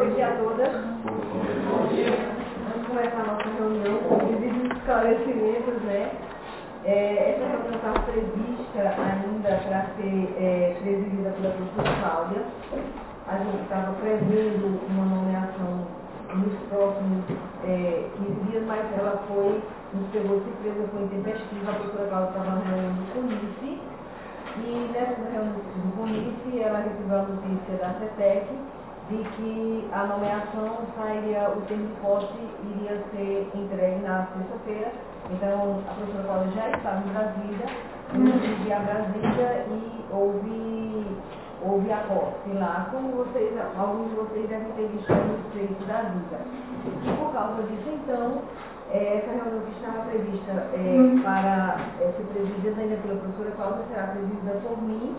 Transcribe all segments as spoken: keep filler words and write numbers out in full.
Bom dia a todas. Bom dia. Vamos começar a nossa reunião com os esclarecimentos, né? É, essa reunião está prevista ainda para ser é, presidida pela professora Cláudia. A gente estava prevendo uma nomeação nos próximos é, quinze dias, mas ela foi, nos pegou de surpresa, foi intempestiva. A professora Cláudia estava na reunião do CONICE, e nessa reunião do CONICE ela recebeu a notícia da CETEC de que a nomeação sairia, o termo de posse iria ser entregue na sexta-feira. Então, a professora Cláudia já estava em Brasília, eu fui a Brasília e houve, houve a posse lá. Como vocês, alguns de vocês devem ter visto no feito da vida. E por causa disso, então, essa reunião que estava prevista é, para é, ser presidida ainda pela professora Cláudia será presidida por mim,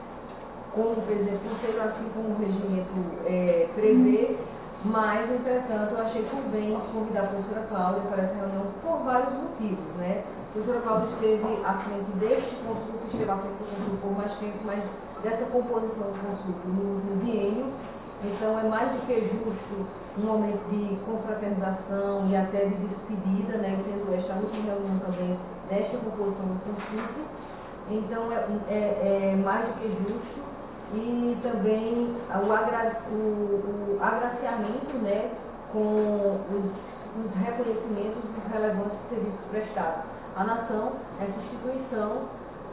como presidente do conselho, assim como o regimento é, prevê, mas, entretanto, eu achei conveniente convidar a professora Cláudia para essa reunião por vários motivos, né? A professora Cláudia esteve à frente deste consulto, esteve à frente do consulto por mais tempo, mas dessa composição do consulto no, no biênio, então é mais do que justo um momento de confraternização e até de despedida, né? Tendo esta última reunião também desta composição do consulto, então é, é, é mais do que justo. E também o, agra, o, o agraciamento, né, com os, os reconhecimentos dos relevantes serviços prestados à nação, essa instituição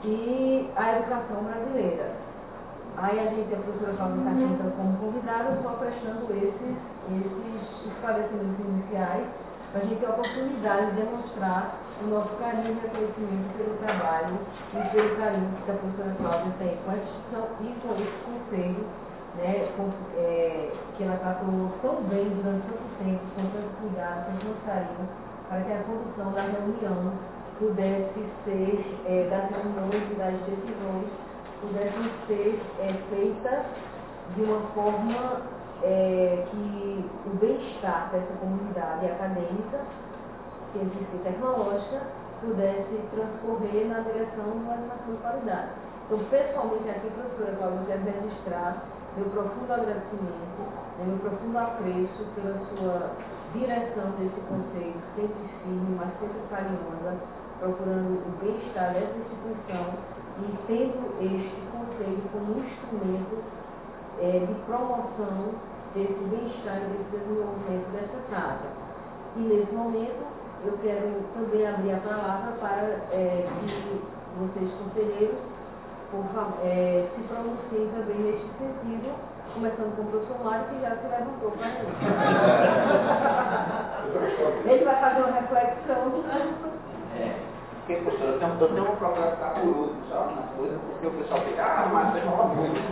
e à educação brasileira. Aí a gente, a professora Cláudia está aqui então como convidada, só prestando esses, esses esclarecimentos iniciais, para a gente ter a oportunidade de demonstrar o nosso carinho e reconhecimento pelo trabalho e pelo carinho que a professora Cláudia tem com a instituição e com esse conselho, né, com, é, que ela tratou tão bem durante tanto tempo, com tanto cuidado, com tanto carinho, para que a condução da reunião pudesse ser, é, das reuniões e das decisões, pudessem ser é, feitas de uma forma é, que o bem-estar dessa comunidade acadêmica, científica e tecnológica, pudesse transcorrer na direção de uma educação de qualidade. Então, pessoalmente aqui, professora Cláudia, eu quero registrar meu profundo agradecimento, meu profundo apreço pela sua direção desse conselho, sempre firme, mas sempre carinhosa, procurando o bem-estar dessa instituição e tendo este conselho como um instrumento é, de promoção desse bem-estar e desse desenvolvimento dessa casa. E nesse momento, eu quero também abrir a palavra para é, que vocês, conselheiros, por favor, é, se pronunciem também neste sentido, começando com o professor Mário, que já se levantou para ele. Ele vai fazer uma reflexão. É, porque, professor, eu tenho, eu tenho um problema cabuloso, sabe, na coisa, porque o pessoal fica, ah, mas você fala muito.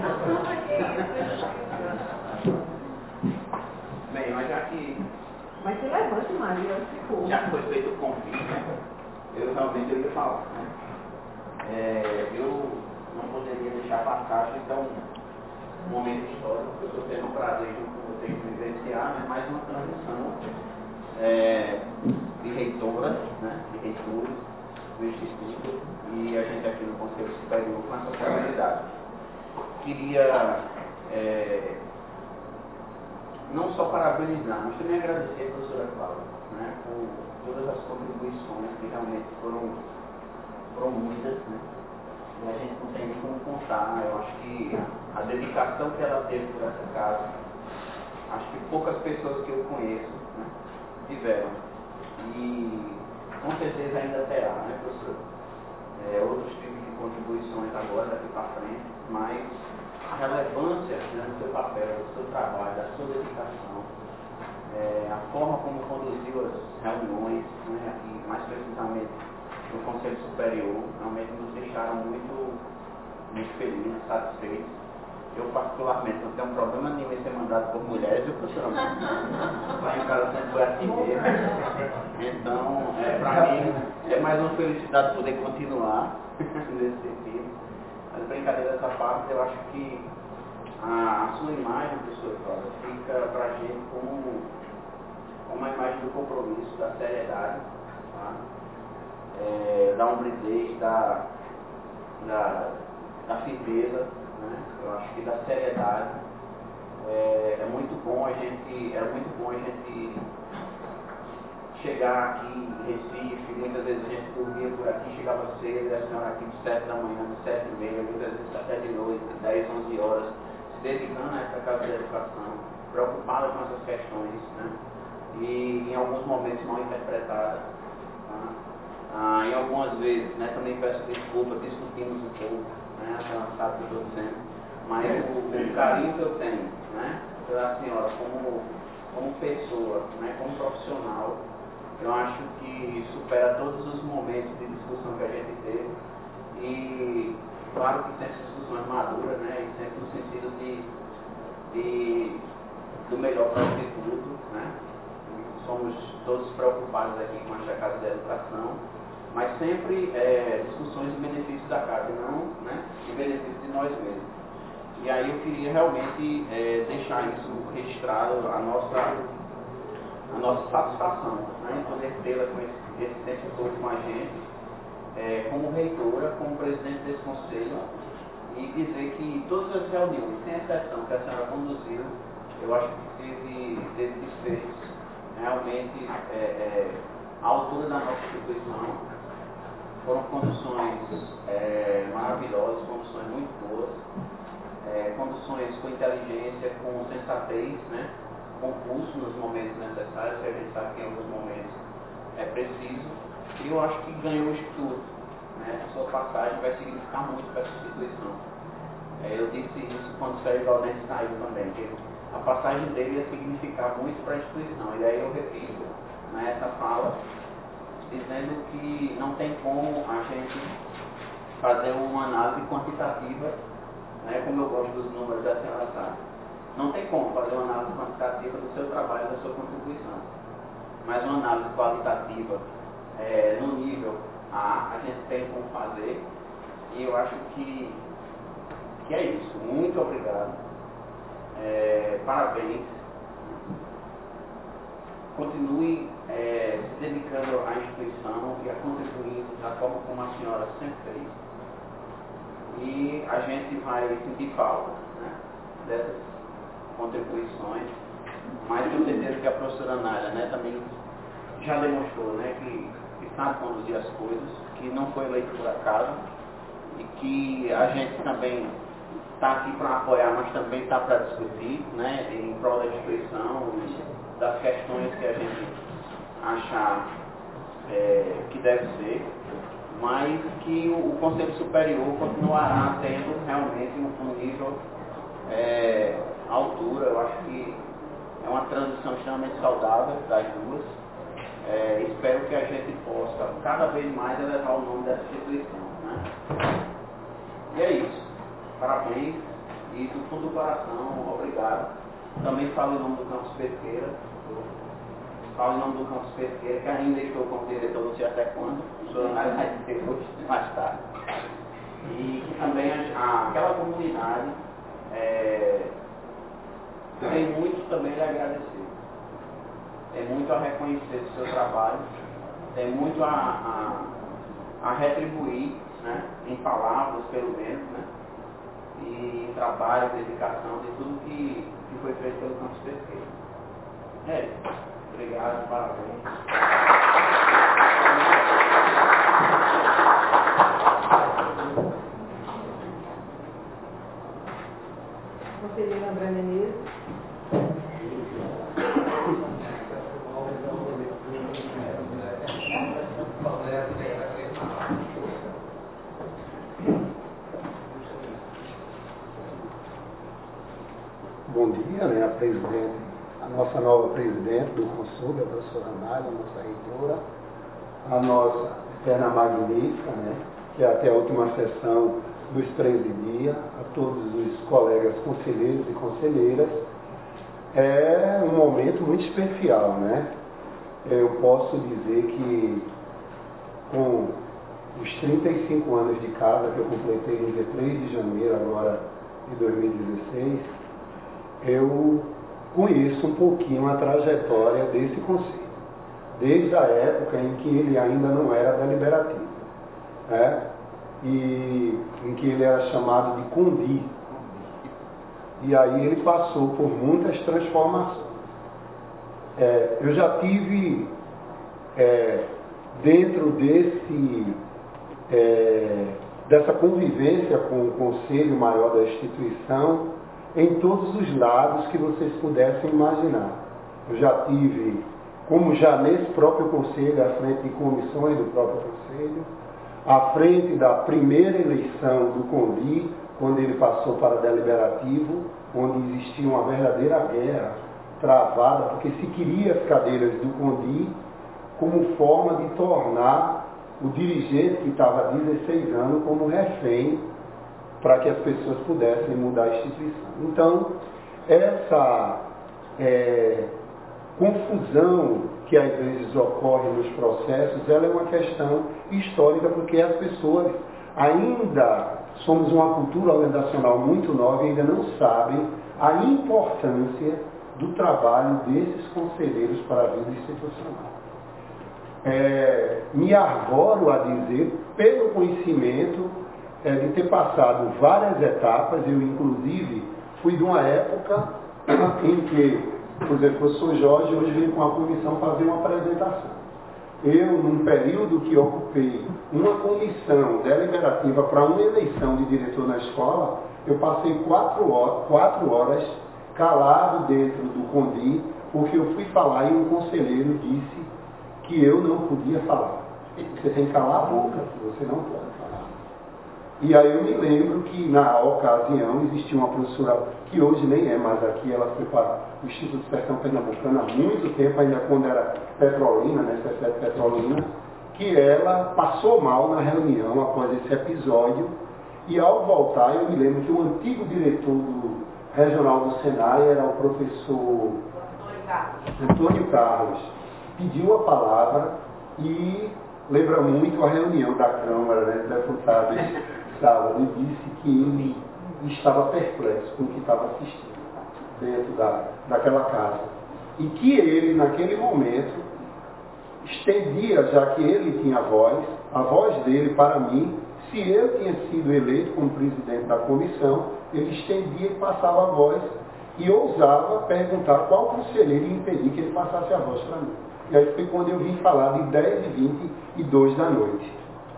Bem, mas já que Mas se levante, Maria, ficou. Já que foi feito o convite, né? Eu realmente eu ia falar, né? É, eu não poderia deixar passar, então, um momento histórico, que eu estou tendo o prazer junto com vocês de vivenciar, né? Mais uma transição é, de reitoras, né? De reitores do Instituto, e a gente aqui no Conselho Superior com essa possibilidade. Queria é, não só parabenizar, mas também agradecer a professora Cláudia, né, por todas as contribuições que realmente foram, foram muitas, né, e a gente não tem nem como contar. Eu acho que a dedicação que ela teve por essa casa, acho que poucas pessoas que eu conheço, né, tiveram, e com certeza ainda terá, né, professor? É, outros tipos de contribuições agora, daqui para frente, mas a relevância, né, do seu papel, do seu trabalho, da sua dedicação, é, a forma como conduziu as reuniões, né, aqui, mais precisamente no Conselho Superior, realmente nos deixaram muito, muito felizes, satisfeitos. Eu, particularmente, não tenho um problema nenhum em ser mandado por mulheres, eu professor. Lá em casa sempre foi assim mesmo. Então, é, para mim, é mais uma felicidade poder continuar nesse sentido. Mas, brincadeira dessa parte, eu acho que a, a sua imagem, professor Cláudia, fica para a gente como, como uma imagem do compromisso, da seriedade, tá? É, da hombridez, da, da, da firmeza, né? Eu acho que da seriedade. É, é muito bom a gente, era muito bom a gente chegar aqui em Recife, muitas vezes a gente dormia por aqui, chegava cedo, e a senhora aqui de sete da manhã, de sete e meia, muitas vezes até de noite, de dez, onze horas, se dedicando a essa casa de educação, preocupada com essas questões, né? E em alguns momentos mal interpretadas. Tá? Ah, em algumas vezes, né, também peço desculpa, discutimos um pouco, né, a senhora sabe o que eu estou dizendo, mas o, o carinho que eu tenho, né, pela senhora como, como pessoa, né, como profissional, eu acho que supera todos os momentos de discussão que a gente teve. E claro que sempre discussões maduras, né, e sempre no sentido de, de do melhor para o instituto, né. Somos todos preocupados aqui com esta casa de educação, mas sempre é, discussões em benefício da casa, e não, né, em benefício de nós mesmos. E aí eu queria realmente é, deixar isso registrado, a nossa, a nossa satisfação, né, em poder tê-la com esse, esse tempo todo com a gente, é, como reitora, como presidente desse conselho, e dizer que todas as reuniões, sem exceção, que a senhora conduziu, eu acho que teve, teve desfechos realmente é, é, à altura da nossa instituição. Foram conduções é, maravilhosas, conduções muito boas, é, conduções com inteligência, com sensatez, né? Com pulso nos momentos necessários, que a gente sabe que em alguns momentos é preciso. E eu acho que ganhou o instituto, né? A sua passagem vai significar muito para essa instituição. É, eu disse isso quando o Sérgio Valdente saiu também, que a passagem dele ia significar muito para a instituição. E aí eu repito, né, essa fala, dizendo que não tem como a gente fazer uma análise quantitativa, né, como eu gosto dos números da senhora sabe. Não tem como fazer uma análise quantitativa do seu trabalho, da sua contribuição. Mas uma análise qualitativa, é, no nível A, a gente tem como fazer. E eu acho que, que é isso. Muito obrigado. É, parabéns. Continue é, se dedicando à instituição e a contribuir da forma como a senhora sempre fez. E a gente vai sentir falta, né, dessas contribuições, mas tenho certeza que a professora Nália, né, também já demonstrou, né, que, que sabe conduzir as coisas, que não foi eleito por acaso e que a gente também está aqui para apoiar, mas também está para discutir, né, em prol da instituição, das questões que a gente achar é, que deve ser, mas que o, o Conselho Superior continuará tendo realmente um, um nível é, altura. Eu acho que é uma transição extremamente saudável das duas. É, espero que a gente possa cada vez mais elevar o nome dessa instituição, né? E é isso. Parabéns e do fundo do coração, obrigado. Também falo em nome do Campus Pesqueira. Falo em nome do Campus Pesqueira, que ainda estou como diretor, não sei até quando. O senhor vai dizer hoje, mais tarde. E que também a, a, aquela comunidade é, tem muito também a agradecer. Tem muito a reconhecer do seu trabalho. Tem muito a, a, a retribuir, né, em palavras, pelo menos, né? E trabalho, dedicação, de tudo que, que foi feito pelo Campus Pesqueira. É isso. Obrigado, parabéns. Conselheiro André Menezes. Bom dia, né, a presidente, a nossa nova presidente do Conselho, a professora Nália, a nossa reitora, a nossa eterna magnífica, né, que até a última sessão nos presidia, a todos os colegas conselheiros e conselheiras. É um momento muito especial, né? Eu posso dizer que com os trinta e cinco anos de casa que eu completei no dia três de janeiro agora de dois mil e dezesseis, eu conheço um pouquinho a trajetória desse conselho, desde a época em que ele ainda não era deliberativo, né? E em que ele era chamado de Condi. E aí ele passou por muitas transformações. É, eu já tive é, dentro desse, é, dessa convivência com o Conselho Maior da instituição, em todos os lados que vocês pudessem imaginar. Eu já tive, como já nesse próprio Conselho, à frente de comissões do próprio Conselho, à frente da primeira eleição do Condi, quando ele passou para deliberativo, onde existia uma verdadeira guerra travada, porque se queria as cadeiras do Condi como forma de tornar o dirigente que estava há dezesseis anos como refém para que as pessoas pudessem mudar a instituição. Então, essa é, confusão que às vezes ocorre nos processos, ela é uma questão histórica, porque as pessoas ainda, somos uma cultura organizacional muito nova e ainda não sabem a importância do trabalho desses conselheiros para a vida institucional. É, me arvoro a dizer, pelo conhecimento é, de ter passado várias etapas, eu inclusive fui de uma época em que, por exemplo, o professor Jorge hoje veio com a comissão fazer uma apresentação. Eu, num período que ocupei uma comissão deliberativa para uma eleição de diretor na escola, eu passei quatro horas, quatro horas calado dentro do Condi, porque eu fui falar e um conselheiro disse que eu não podia falar. Você tem que calar a boca, você não pode falar. E aí eu me lembro que na ocasião existia uma professora, que hoje nem é mais aqui, ela foi para o Instituto Sertão Pernambucano há muito tempo, ainda quando era Petrolina, né, C S S Petrolina, que ela passou mal na reunião após esse episódio, e ao voltar eu me lembro que o antigo diretor do regional do Senai era o professor Antônio Carlos, pediu a palavra e lembra muito a reunião da Câmara, né, de deputados sábado, e disse que ele estava perplexo com o que estava assistindo dentro da, daquela casa. E que ele, naquele momento, estendia, já que ele tinha voz, a voz dele para mim, se eu tinha sido eleito como presidente da comissão, ele estendia e passava a voz e ousava perguntar qual conselheiro ia impedir que ele passasse a voz para mim. E aí foi quando eu vim falar de dez e vinte e dois da noite,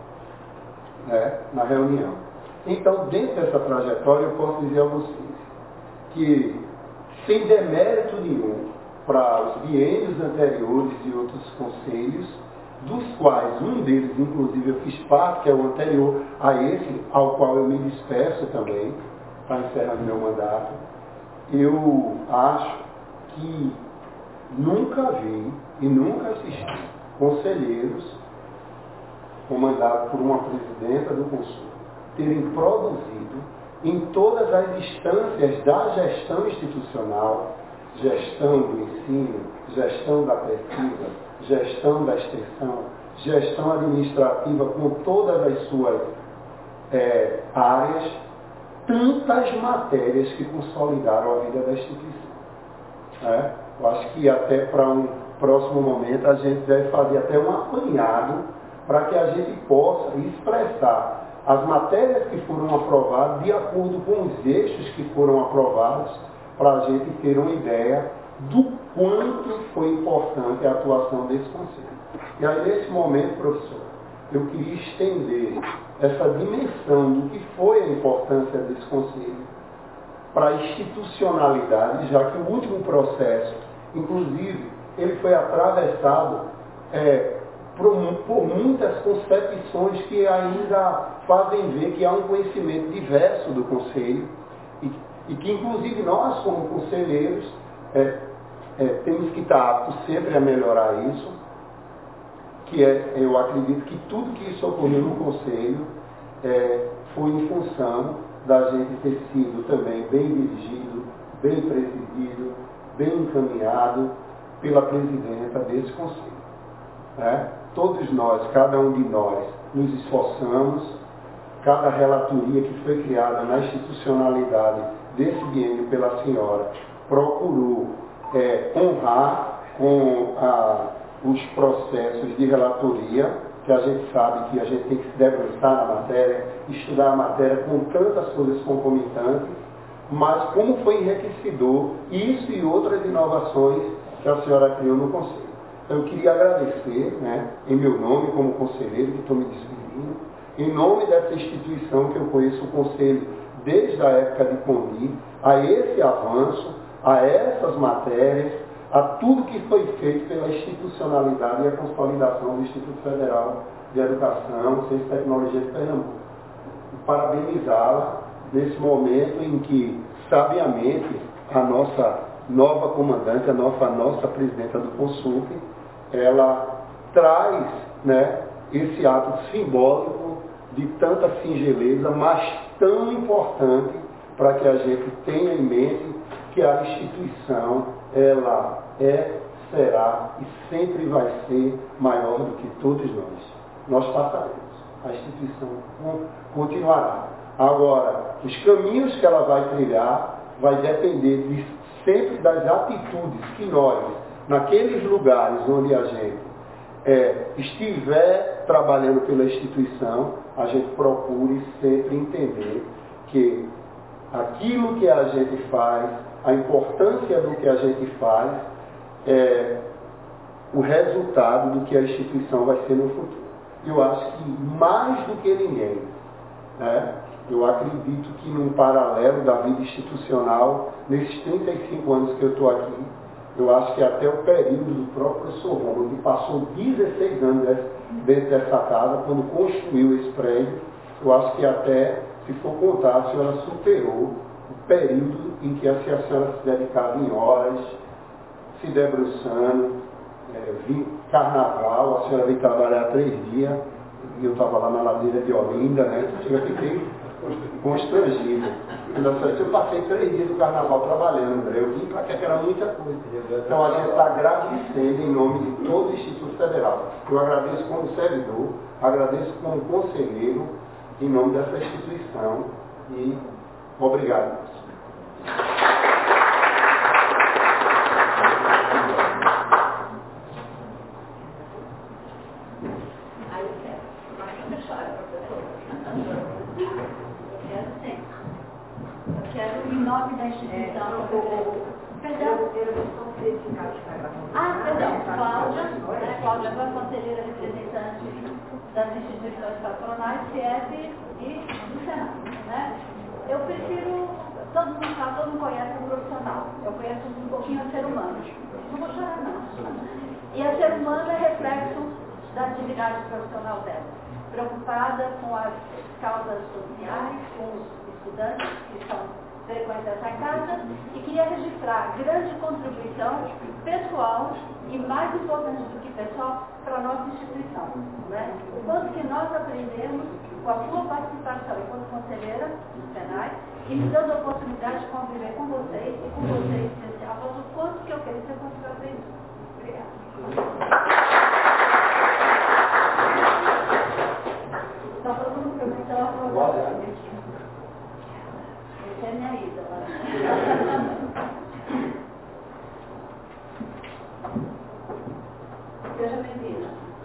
né, na reunião. Então, dentro dessa trajetória, eu posso dizer a vocês que, sem demérito nenhum para os biênios anteriores e outros conselhos, dos quais um deles, inclusive, eu fiz parte, que é o anterior a esse, ao qual eu me despeço também, para encerrar meu mandato, eu acho que nunca vi e nunca assisti conselheiros comandados por uma presidenta do Conselho terem produzido em todas as instâncias da gestão institucional, gestão do ensino, gestão da pesquisa, gestão da extensão, gestão administrativa com todas as suas é, áreas, tantas matérias que consolidaram a vida da instituição. É? Eu acho que até para um próximo momento a gente deve fazer até um apanhado para que a gente possa expressar as matérias que foram aprovadas de acordo com os eixos que foram aprovados, para a gente ter uma ideia do quanto foi importante a atuação desse conselho. E aí, nesse momento, professor, eu queria estender essa dimensão do que foi a importância desse conselho para a institucionalidade, já que o último processo, inclusive, ele foi atravessado é, por, por muitas concepções que ainda fazem ver que há um conhecimento diverso do conselho e, e que, inclusive, nós, como conselheiros, é, é, temos que estar aptos sempre a melhorar isso, que é, eu acredito que tudo que isso ocorreu no conselho é, foi em função da gente ter sido também bem dirigido, bem presidido, bem encaminhado pela presidenta desse conselho. Né? Todos nós, cada um de nós, nos esforçamos, cada relatoria que foi criada na institucionalidade desse biênio pela senhora procurou é, honrar com a, os processos de relatoria, que a gente sabe que a gente tem que se debruçar na matéria, estudar a matéria com tantas coisas concomitantes, mas como foi enriquecedor isso e outras inovações que a senhora criou no Conselho. Então eu queria agradecer, né, em meu nome como conselheiro, que estou me despedindo, em nome dessa instituição que eu conheço o Conselho desde a época de Condi, a esse avanço, a essas matérias, a tudo que foi feito pela institucionalidade e a consolidação do Instituto Federal de Educação, Ciência e Tecnologia de Pernambuco. E parabenizá-la nesse momento em que, sabiamente, a nossa nova comandante, a nossa, nossa presidenta do Consulp, ela traz, né, esse ato simbólico de tanta singeleza, mas tão importante para que a gente tenha em mente que a instituição, ela é, será e sempre vai ser maior do que todos nós. Nós passaremos. A instituição continuará. Agora, os caminhos que ela vai trilhar vai depender de, sempre das atitudes que nós, naqueles lugares onde a gente é, estiver trabalhando pela instituição, a gente procure sempre entender que aquilo que a gente faz, a importância do que a gente faz, é o resultado do que a instituição vai ser no futuro. Eu acho que mais do que ninguém, né, eu acredito que num paralelo da vida institucional, nesses trinta e cinco anos que eu estou aqui, eu acho que até o período do próprio professor Romulo, que passou dezesseis anos dentro dessa casa, quando construiu esse prédio, eu acho que até, se for contar, a senhora superou o período em que a senhora se dedicava em horas, se debruçando, é, vim carnaval, a senhora veio trabalhar três dias, e eu estava lá na ladeira de Olinda, né? Eu fiquei constrangido. Eu passei três dias do carnaval trabalhando, André. Eu vim para que era muita coisa. Então a gente está agradecendo em nome de todo o Instituto Federal. Eu agradeço como servidor, agradeço como conselheiro, em nome dessa instituição. E obrigado. Em nome da instituição, é, perdão. Ah, perdão, Cláudia, né, Cláudia agora conselheira representante das instituições patronais, C E P e do Senado. Né? Eu prefiro, todo mundo sabe, todo mundo conhece um profissional, eu conheço um pouquinho o ser humano. Não vou chorar, não. E a ser humano é reflexo da atividade profissional dela, preocupada com as causas sociais, com os estudantes que são frequente essa casa, e queria registrar grande contribuição pessoal e, mais importante do que pessoal, para a nossa instituição. Né? O quanto que nós aprendemos com a sua participação enquanto conselheira do Senai e me dando a oportunidade de conviver com vocês e com vocês em especial, o quanto que eu quero ser quanto que eu aprendi. Obrigada. Está todo mundo perguntando. Essa é a minha ida lá. Seja bem-vinda.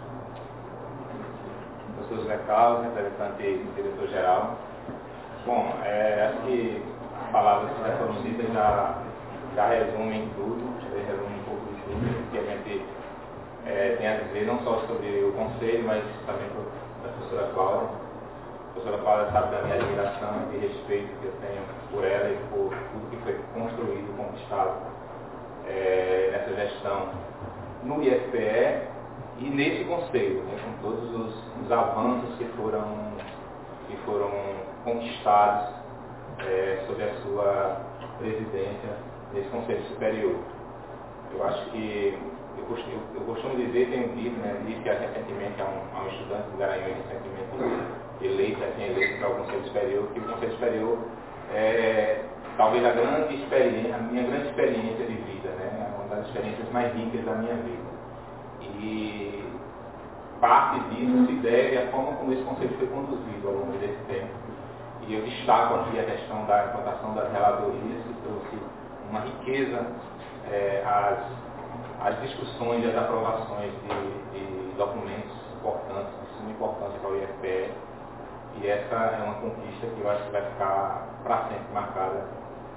Professor José Carlos, representante do diretor-geral. Bom, é, acho que as palavras que já foram ditas já, já resumem tudo, já resumem um pouco de tudo que a gente é, tem a dizer, não só sobre o conselho, mas também da professora Cláudia. A professora Cláudia sabe da minha admiração e respeito que eu tenho por ela e por tudo que foi construído, conquistado é, nessa gestão no I F P E e nesse conselho, né, com todos os, os avanços que foram, que foram conquistados é, sob a sua presidência nesse conselho superior. Eu acho que, eu costumo, eu costumo dizer, tenho dito, né, disse que recentemente a um, a um estudante do Garanhuns, recentemente eleito, assim, eleito para o Conselho Superior, que o Conselho Superior é talvez a grande experiência, a minha grande experiência de vida, né? Uma das experiências mais ricas da minha vida. E parte disso se deve à forma como esse Conselho foi conduzido ao longo desse tempo. E eu destaco aqui a questão da implantação das relatorias, que trouxe uma riqueza é, às, às discussões e às aprovações de, de documentos importantes, de suma importância para o I F P E. E essa é uma conquista que eu acho que vai ficar para sempre marcada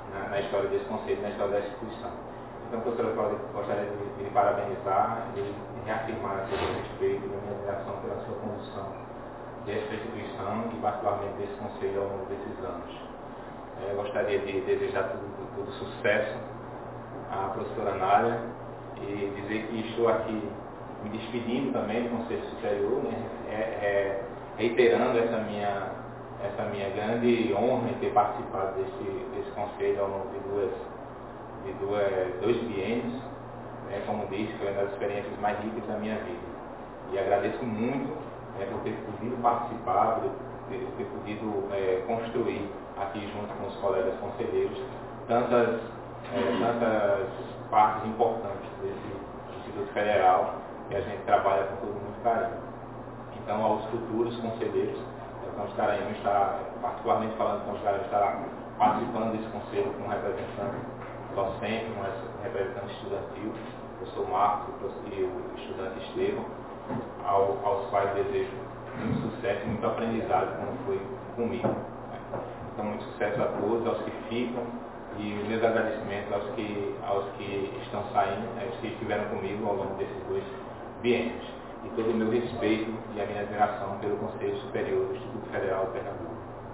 na, na história desse conselho, na história da instituição. Então, professora Cláudia, gostaria de, de lhe parabenizar e de reafirmar aqui o meu respeito e a minha admiração pela sua condução desta instituição e particularmente desse conselho ao longo desses anos. Eu gostaria de desejar todo, todo sucesso à professora Nália e dizer que estou aqui me despedindo também do Conselho Superior, né, é, é, reiterando essa minha, essa minha grande honra em ter participado desse, desse conselho ao longo de, duas, de duas, dois biênios, né, como disse, foi uma das experiências mais ricas da minha vida. E agradeço muito é, por ter podido participar, por ter, ter podido é, construir aqui junto com os colegas conselheiros tantas, é, tantas partes importantes desse Instituto Federal que a gente trabalha com todo muito carinho. Então, aos futuros conselheiros, o Campus Garanhuns estará, particularmente falando, o Campus Garanhuns estará participando desse conselho com um representante docente, com um representante estudantil, o professor Marcos e o estudante Estevão, ao, aos quais desejo muito sucesso e muito aprendizado, como foi comigo. Né? Então, muito sucesso a todos, aos que ficam, e os meus agradecimentos aos que, aos que estão saindo, aos que estiveram comigo ao longo desses dois biênios. E todo o meu respeito e a minha admiração pelo Conselho Superior do Instituto Federal de Pernambuco.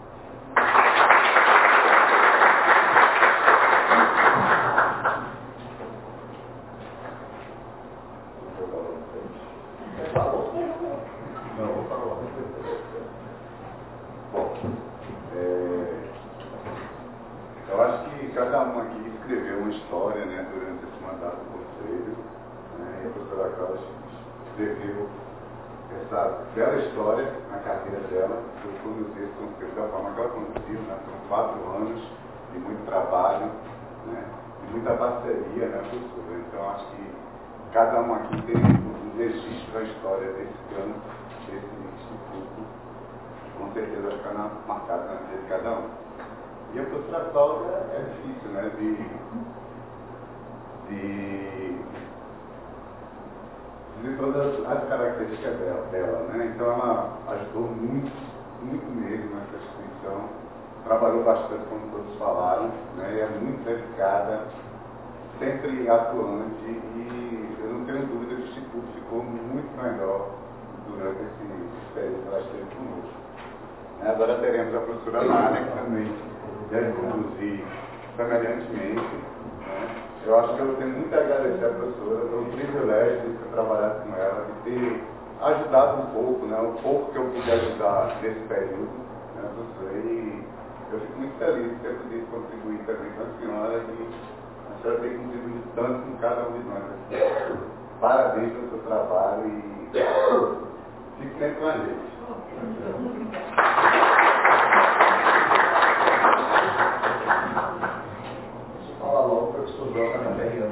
Bom, é, eu acho que cada um aqui escreveu uma história, né, durante esse mandato do Conselho, né, e a professora Cláudia escreveu essa bela história na carreira dela, que eu conduzi esse conselho da forma que ela conduziu, né, foram quatro anos de muito trabalho, né, de muita parceria, né, professora. Então, acho que cada um aqui tem um registro da história desse campo, desse instituto, com certeza vai ficar na, marcado na vida de cada um. E a professora Cláudia é difícil, né, de, de dizer todas as características dela, dela, né? Então ela ajudou muito, muito mesmo nessa instituição, trabalhou bastante, como todos falaram, né? E é muito dedicada, sempre atuante, e eu não tenho dúvida que o Instituto ficou muito melhor durante esse período que ela esteve conosco. Agora teremos a professora Nália, que também deve conduzir semelhantemente. Né? Eu acho que eu tenho muito a agradecer à professora pelo privilégio de ter trabalhado com ela, de ter ajudado um pouco, né? O pouco que eu pude ajudar nesse período, né, professora? E eu fico muito feliz de ter podido contribuir também com a senhora e a senhora tem contribuído tanto com cada um de nós. Parabéns pelo seu trabalho e fique sempre com a gente. Fala logo, o professor Joca na pegando.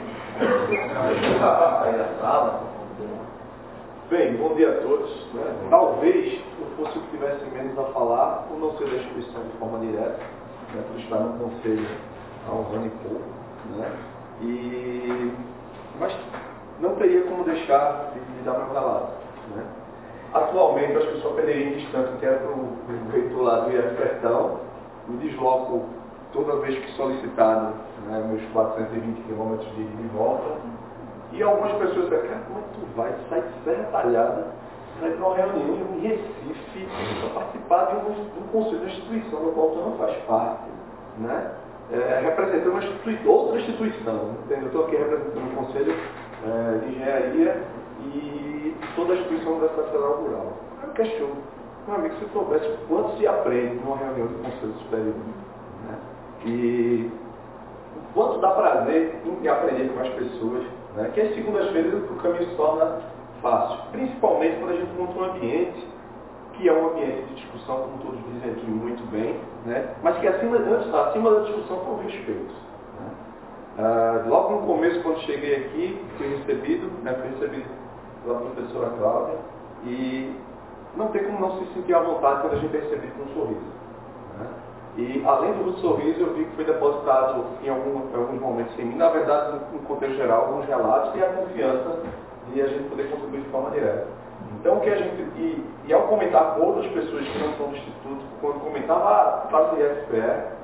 Aí na sala. Bem, bom dia a todos. Né? Talvez eu fosse o que tivesse menos a falar, por não ser da instituição de forma direta, né? Por estar no conselho há um ano e pouco. Né? E... Mas não teria como deixar de, de dar meu relato. Né? Atualmente, acho que eu sou pedreirinho distante, que era para o reitor lá do I F Pertão, me desloco toda vez que solicitado, né, meus quatrocentos e vinte quilômetros de ida e volta. E algumas pessoas dizem, cara, como é que tu vai? Tu sai de Serra Talhada, vai para uma reunião em Recife, para participar de um, de um conselho de instituição, no qual tu não faz parte, né? É, representando uma institui outra instituição. Entendeu? Eu estou aqui representando o Conselho é, de Engenharia e toda a instituição da Universidade Federal Rural. Eu questiono, meu amigo, se eu soubesse o quanto se aprende numa reunião do Conselho Superior, né? E o quanto dá prazer em aprender com as pessoas, né? Que as segundas-feiras o caminho se torna fácil, principalmente quando a gente monta um ambiente que é um ambiente de discussão, como todos dizem aqui muito bem, né? Mas que acima, antes, acima da discussão foi o respeito. Né? Ah, logo no começo, quando cheguei aqui, fui recebido, né? fui recebido pela professora Cláudia, e não tem como não se sentir à vontade quando a gente é recebido com um sorriso. Né? E além do sorriso, eu vi que foi depositado em, algum, em alguns momentos em mim, na verdade, no, no contexto geral, alguns relatos e a confiança de a gente poder contribuir de forma direta. Então, o que a gente, e, e ao comentar com outras pessoas que não são do Instituto, quando comentava, ah, faz I F P E,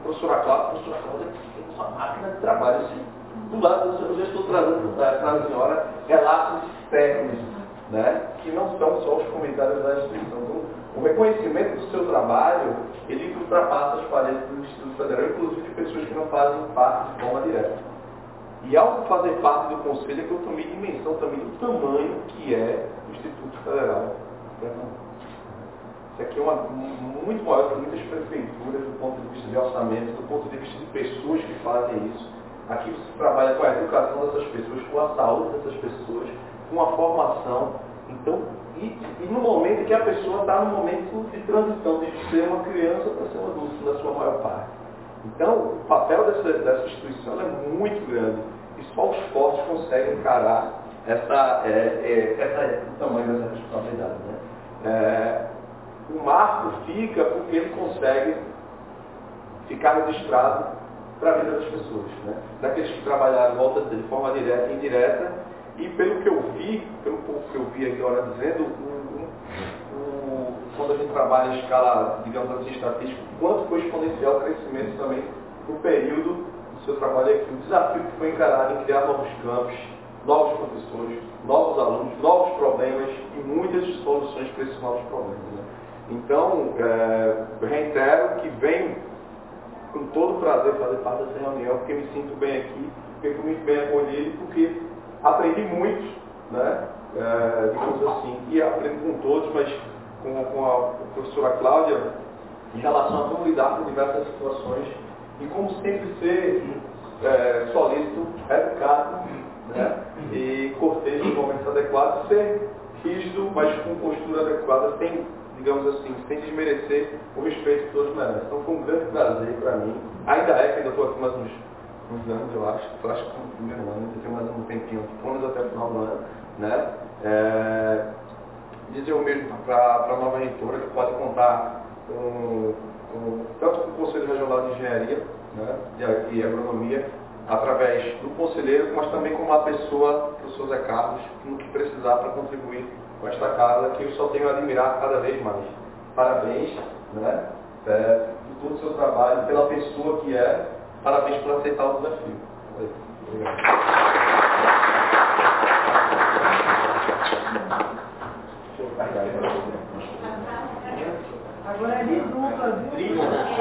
professora Cláudia, a professora Cláudia tem uma máquina de trabalho. Assim, do lado, eu já estou trazendo para a senhora relatos externos, né, que não são só os comentários da instituição. Então, o reconhecimento do seu trabalho, ele ultrapassa as paredes do Instituto Federal, inclusive de pessoas que não fazem parte de forma direta. E ao fazer parte do Conselho, é que eu tomei dimensão também do tamanho que é o Instituto Federal. Isso aqui é uma, muito maior que muitas prefeituras do ponto de vista de orçamento, do ponto de vista de pessoas que fazem isso. Aqui você trabalha com a educação dessas pessoas, com a saúde dessas pessoas, com a formação. Então, e, e no momento em que a pessoa está no momento de transição, de ser uma criança para ser um adulto, na sua maior parte. Então, o papel dessa, dessa instituição é muito grande. E só os fortes conseguem encarar essa, é, é, essa, o tamanho dessa responsabilidade. Né? É, o marco fica porque ele consegue ficar registrado para a vida das pessoas. Né? Daqueles que trabalharam volta de forma direta e indireta. E pelo que eu vi, pelo pouco que eu vi aqui agora dizendo, o, o, quando a gente trabalha em escala, digamos assim, estatística, quanto foi exponencial o crescimento também no período do seu trabalho aqui. O desafio que foi encarado em criar novos campos, novos professores, novos alunos, novos problemas e muitas soluções para esses novos problemas. Né? Então, é, reitero que venho com todo prazer fazer parte dessa reunião, porque me sinto bem aqui, porque fui muito bem acolhido, porque aprendi muito, né? É, digamos assim, e aprendo com todos, mas com, com a professora Cláudia, em relação a como lidar com diversas situações e como sempre ser é, solícito, educado, né? E cortejo em momentos adequados, ser rígido, mas com postura adequada, sem, digamos assim, sem desmerecer o respeito que todos merecem. Então foi um grande prazer para mim, ainda é que ainda estou aqui mais uns uns anos, eu acho, eu acho que no primeiro ano, eu tenho mais um tempinho, pelo menos até o final do ano, né? É, dizer o mesmo para a nova reitora, que pode contar com, com, tanto com o Conselho Regional de Engenharia, né, e, e Agronomia, através do conselheiro, mas também com uma pessoa, o professor Zé Carlos, no que precisar para contribuir com esta casa, que eu só tenho a admirar cada vez mais. Parabéns, né? É, por todo o seu trabalho, pela pessoa que é. Parabéns por aceitar o desafio. Obrigado. Agora é de dupla, viu?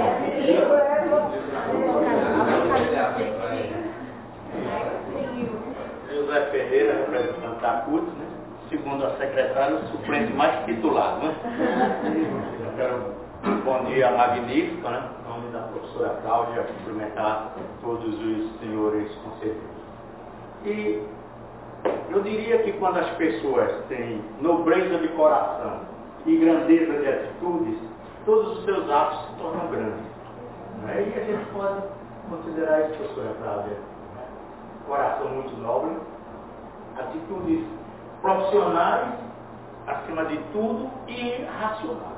José Ferreira, representante da C U T, né? Segundo a secretária, o suplente mais titular. Né? Eu quero bom dia magnífico, né? Em nome da professora Cláudia, cumprimentar todos os senhores conselheiros. E eu diria que quando as pessoas têm nobreza de coração e grandeza de atitudes, todos os seus atos se tornam grandes. Né? E a gente pode considerar isso, professora Cláudia, coração muito nobre, atitudes profissionais, acima de tudo, e racionais.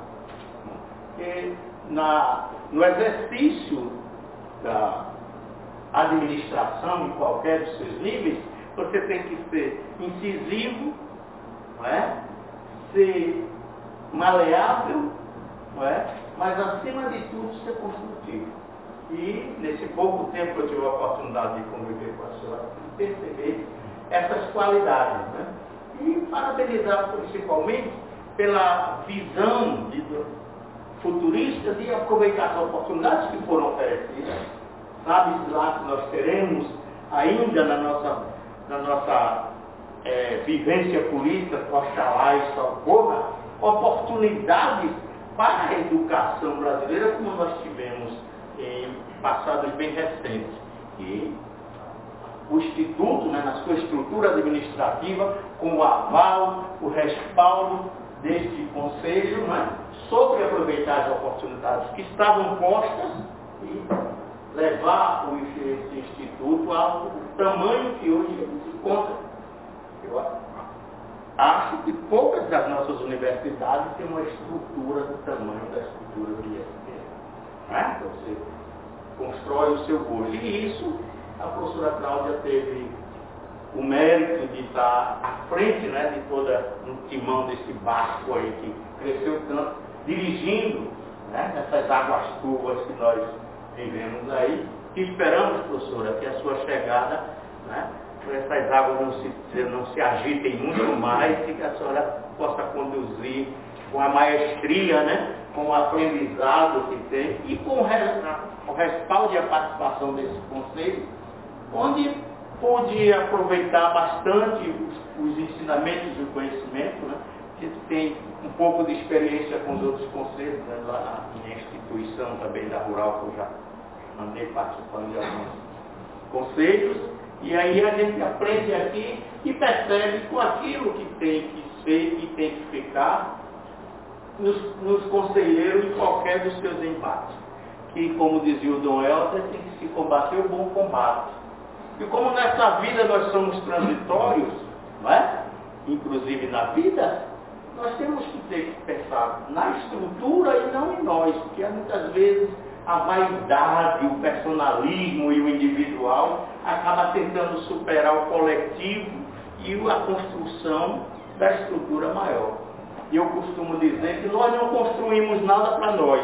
E na, no exercício da administração, em qualquer dos seus níveis, você tem que ser incisivo, não é? Ser maleável, não é? Mas acima de tudo ser construtivo. E nesse pouco tempo que eu tive a oportunidade de conviver com a senhora, perceber essas qualidades, né? E parabenizar principalmente pela visão de futurista de aproveitar as oportunidades que foram oferecidas. Sabe-se lá que nós teremos ainda na nossa, na nossa é, vivência política, oxalá isso ocorra, oportunidades para a educação brasileira como nós tivemos em passados bem recentes. E o Instituto, né, na sua estrutura administrativa, com o aval, o respaldo deste Conselho, né, sobre aproveitar as oportunidades que estavam postas e levar o, esse Instituto ao tamanho que hoje ele se encontra. Eu acho que poucas das nossas universidades têm uma estrutura do tamanho da estrutura do I F P. Né? Então você constrói o seu hoje. E isso a professora Cláudia teve o mérito de estar à frente, né, de toda no timão desse barco aí que cresceu tanto, dirigindo, né, essas águas turvas que nós vivemos aí, e esperamos, professora, que a sua chegada, né, essas águas não se, não se agitem muito mais e que a senhora possa conduzir com a maestria, né, com o aprendizado que tem e com o, res, o respaldo e a participação desse conselho, onde pude aproveitar bastante os, os ensinamentos e o conhecimento, né, que tem um pouco de experiência com os outros conselhos, né, lá na minha instituição também da Rural, que eu já andei participando de alguns conselhos, e aí a gente aprende aqui e percebe com aquilo que tem que ser e tem que ficar nos, nos conselheiros em qualquer dos seus embates. Que, como dizia o Dom Helder, tem que se combater o bom combate. E como nessa vida nós somos transitórios, não é? Inclusive na vida, nós temos que ter que pensar na estrutura e não em nós, porque muitas vezes a vaidade, o personalismo e o individual acaba tentando superar o coletivo e a construção da estrutura maior. E eu costumo dizer que nós não construímos nada para nós.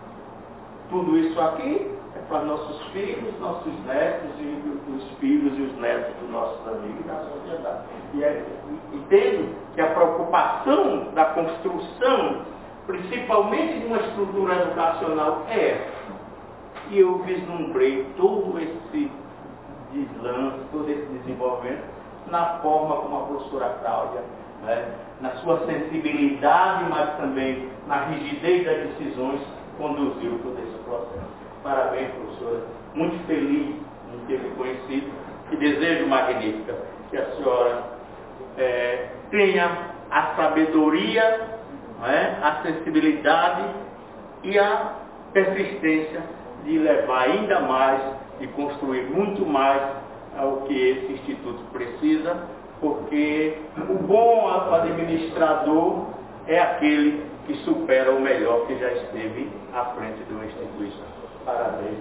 Tudo isso aqui é para nossos filhos, nossos netos e os filhos e os netos dos nossos amigos da sociedade. E é, entendo que a preocupação da construção, principalmente de uma estrutura educacional, é essa. E eu vislumbrei todo esse deslance, todo esse desenvolvimento na forma como a professora Cláudia, né, na sua sensibilidade, mas também na rigidez das decisões, conduziu todo esse processo. Parabéns, professora. Muito feliz em ter me conhecido e desejo, magnífica, que a senhora é, tenha a sabedoria, né, a sensibilidade e a persistência de levar ainda mais, de construir muito mais ao que esse instituto precisa, porque o bom administrador é aquele que supera o melhor que já esteve à frente de uma instituição. Parabéns.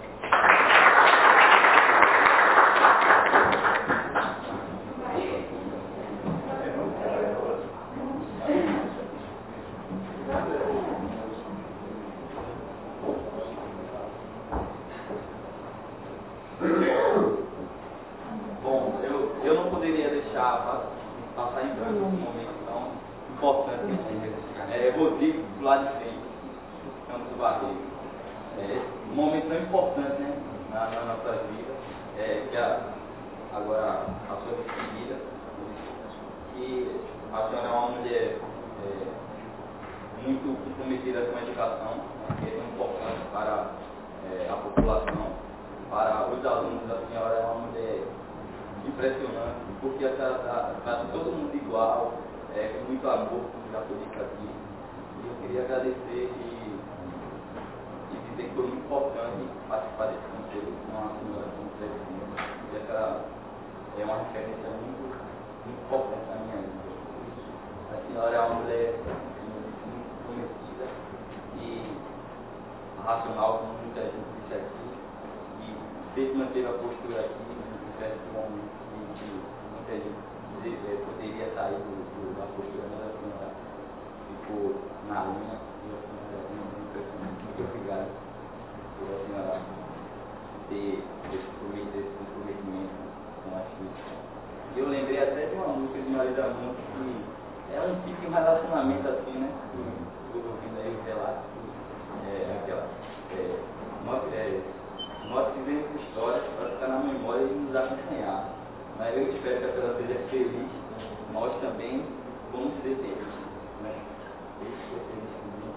Bom, eu, eu não poderia deixar passar em branco um momento tão importante que é, Rodrigo, do lado de frente, Campos do Barreiro. É, um momento tão importante, né, na, na nossa vida, é, que a, agora a sua despedida, que a senhora é uma mulher é, muito comprometida com a educação, né, que é tão importante para é, a população. Para os alunos, a senhora é uma mulher impressionante, porque a senhora trata todo mundo igual, é, com muito amor, como já foi dito aqui. E eu queria agradecer e, e dizer que foi muito importante participar desse conselho com a senhora como presidente, porque a senhora é uma referência muito, muito importante na minha vida. A senhora é uma mulher muito conhecida e racional, como muita gente disse aqui. Sempre manteve a postura aqui, em diversos momentos que muita gente poderia sair do, do, da postura, mas a senhora ficou na linha e a senhora é muito impressionante. Muito obrigado por a senhora ter esse comprometimento com a instituição. E eu lembrei até de uma música de Marisa Monte que é um tipo de relacionamento assim, né? Estou ouvindo aí os relatos, é, aquela. É, uma, é, Nós vivemos histórias para ficar na memória e nos acompanhar. Mas eu espero que a senhora seja feliz, nós também vamos ser felizes. Né? Esse é feliz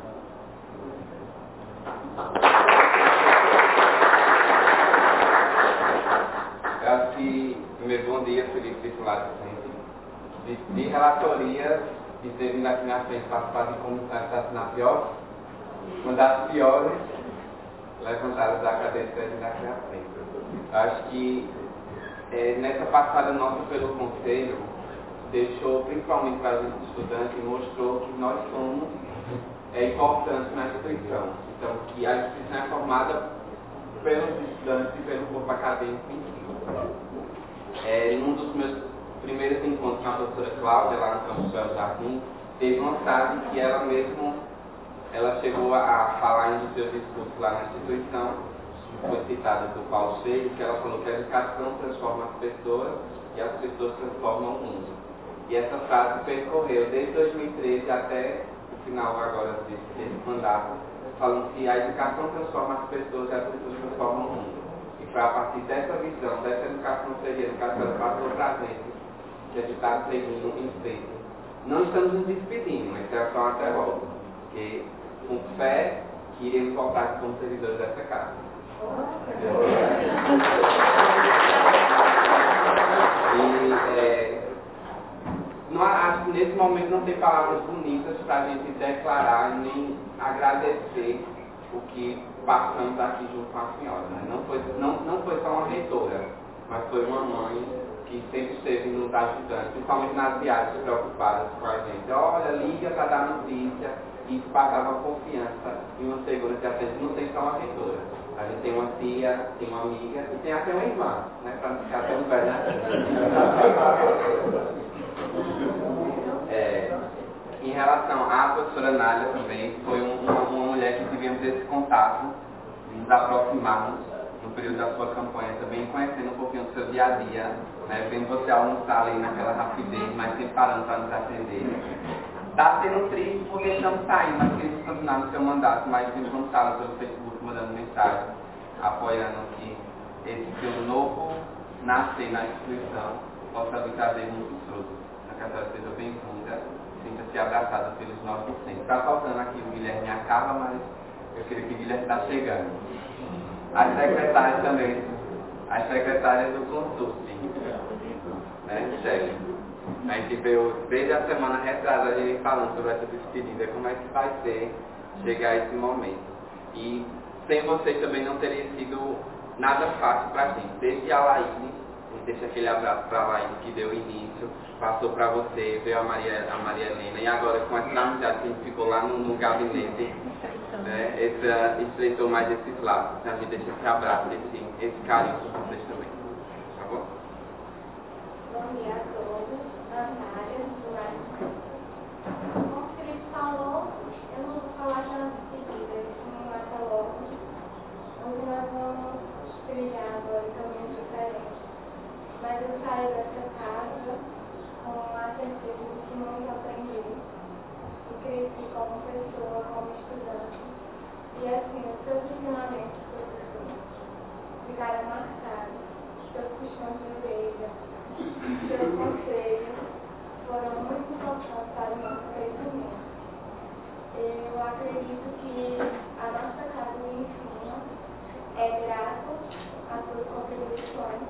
comigo. Eu acho que, primeiro, bom dia, Felipe, desse lado de, de relatoria, de ter vindo aqui na frente participar de comissão está na pior, uma das piores levantadas da cadeira de aqui na frente. Acho que é, nessa passada nossa pelo Conselho, deixou, principalmente para os estudantes, mostrou que nós somos é, importantes na instituição. Então, que a instituição é formada pelos estudantes e pelo corpo acadêmico em si. É, num dos meus primeiros encontros com a professora Cláudia, lá no Campus Belo Jardim, teve uma frase que ela mesma ela chegou a falar em seus discursos lá na instituição, foi citada do Paulo Freire, que ela falou que a educação transforma as pessoas e as pessoas transformam o mundo. E essa frase percorreu desde dois mil e treze até o final agora desse, desse mandato, falando que a educação transforma as pessoas e as pessoas transformam o mundo. E foi a partir dessa visão, dessa educação freiriana que ela passou para a gente, que a gente está seguindo em frente. Não estamos nos despedindo, mas é só até logo, porque com fé que iremos voltar como servidores dessa casa. E é, não, acho que nesse momento não tem palavras bonitas para a gente declarar nem agradecer o que passamos aqui junto com a senhora. Né? Não, foi, não, não foi só uma reitora, mas foi uma mãe que sempre esteve nos ajudando, principalmente nas viagens preocupadas com a gente. Olha, liga para dar notícia. Isso passava confiança e uma segurança. A gente não tem só uma reitora. A gente tem uma tia, tem uma amiga e tem até uma irmã, né? Para não ficar tão velha. É, em relação à professora Nádia também, foi um, uma, uma mulher que tivemos esse contato, nos aproximarmos no período da sua campanha também, conhecendo um pouquinho do seu dia a dia, né? Vendo você almoçar ali naquela rapidez, mas sempre parando para nos atender. Está sendo triste porque estamos saindo, nós queremos continuar no seu mandato, mas temos lançado pelo Facebook mandando mensagem, apoiando que esse seu novo nascer na instituição possa vir trazer muitos frutos. Que a senhora seja bem-vinda, sinta-se abraçada pelos nossos docentes. Está faltando aqui o Guilherme acaba, mas eu creio que o Guilherme está chegando. As secretárias também, as secretárias do consulting, né, chefe. A gente veio desde a semana retrasada a gente falando sobre essa despedida, como é que vai ser chegar a esse momento. E sem vocês também não teria sido nada fácil para a gente. Desde a Laís, a gente deixa aquele abraço para a Laís que deu início, passou para você, veio a Maria, a Maria Helena, e agora com essa amizade que a gente ficou lá no, no gabinete, né, essa, estreitou mais esses laços. Então a gente deixa esse abraço, esse, esse carinho para vocês também. Tá bom? Bom dia a todos. Natália, do Lar. Como o Felipe falou, eu não vou falar já na despedida, isso não mata logo. Hoje nós vamos trilhar agora caminhos diferentes. Mas eu saio dessa casa com a certeza de que muito aprendi. E cresci como pessoa, como estudante. E assim, os seus ensinamentos, professor, ficaram marcados. Seus puxões de orelha, seus conselhos foram muito importantes para o nosso crescimento. Eu acredito que a nossa casa de ensino é grata às suas contribuições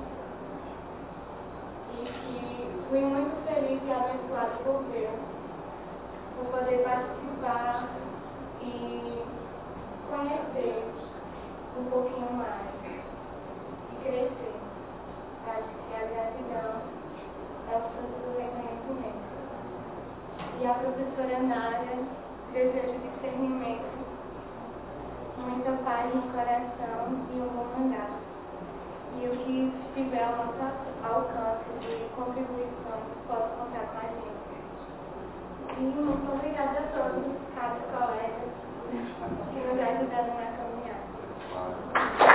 e que fui muito feliz e abençoada por Deus por poder participar e conhecer um pouquinho mais e crescer. Acho que a gratidão é o fruto do reconhecimento. E a professora Nádia desejo discernimento, muita paz no coração e um bom mandato. E o que estiver ao nosso alcance de contribuições, pode contar com a gente. E muito obrigada a todos, caros colegas, que nos ajudaram na caminhada.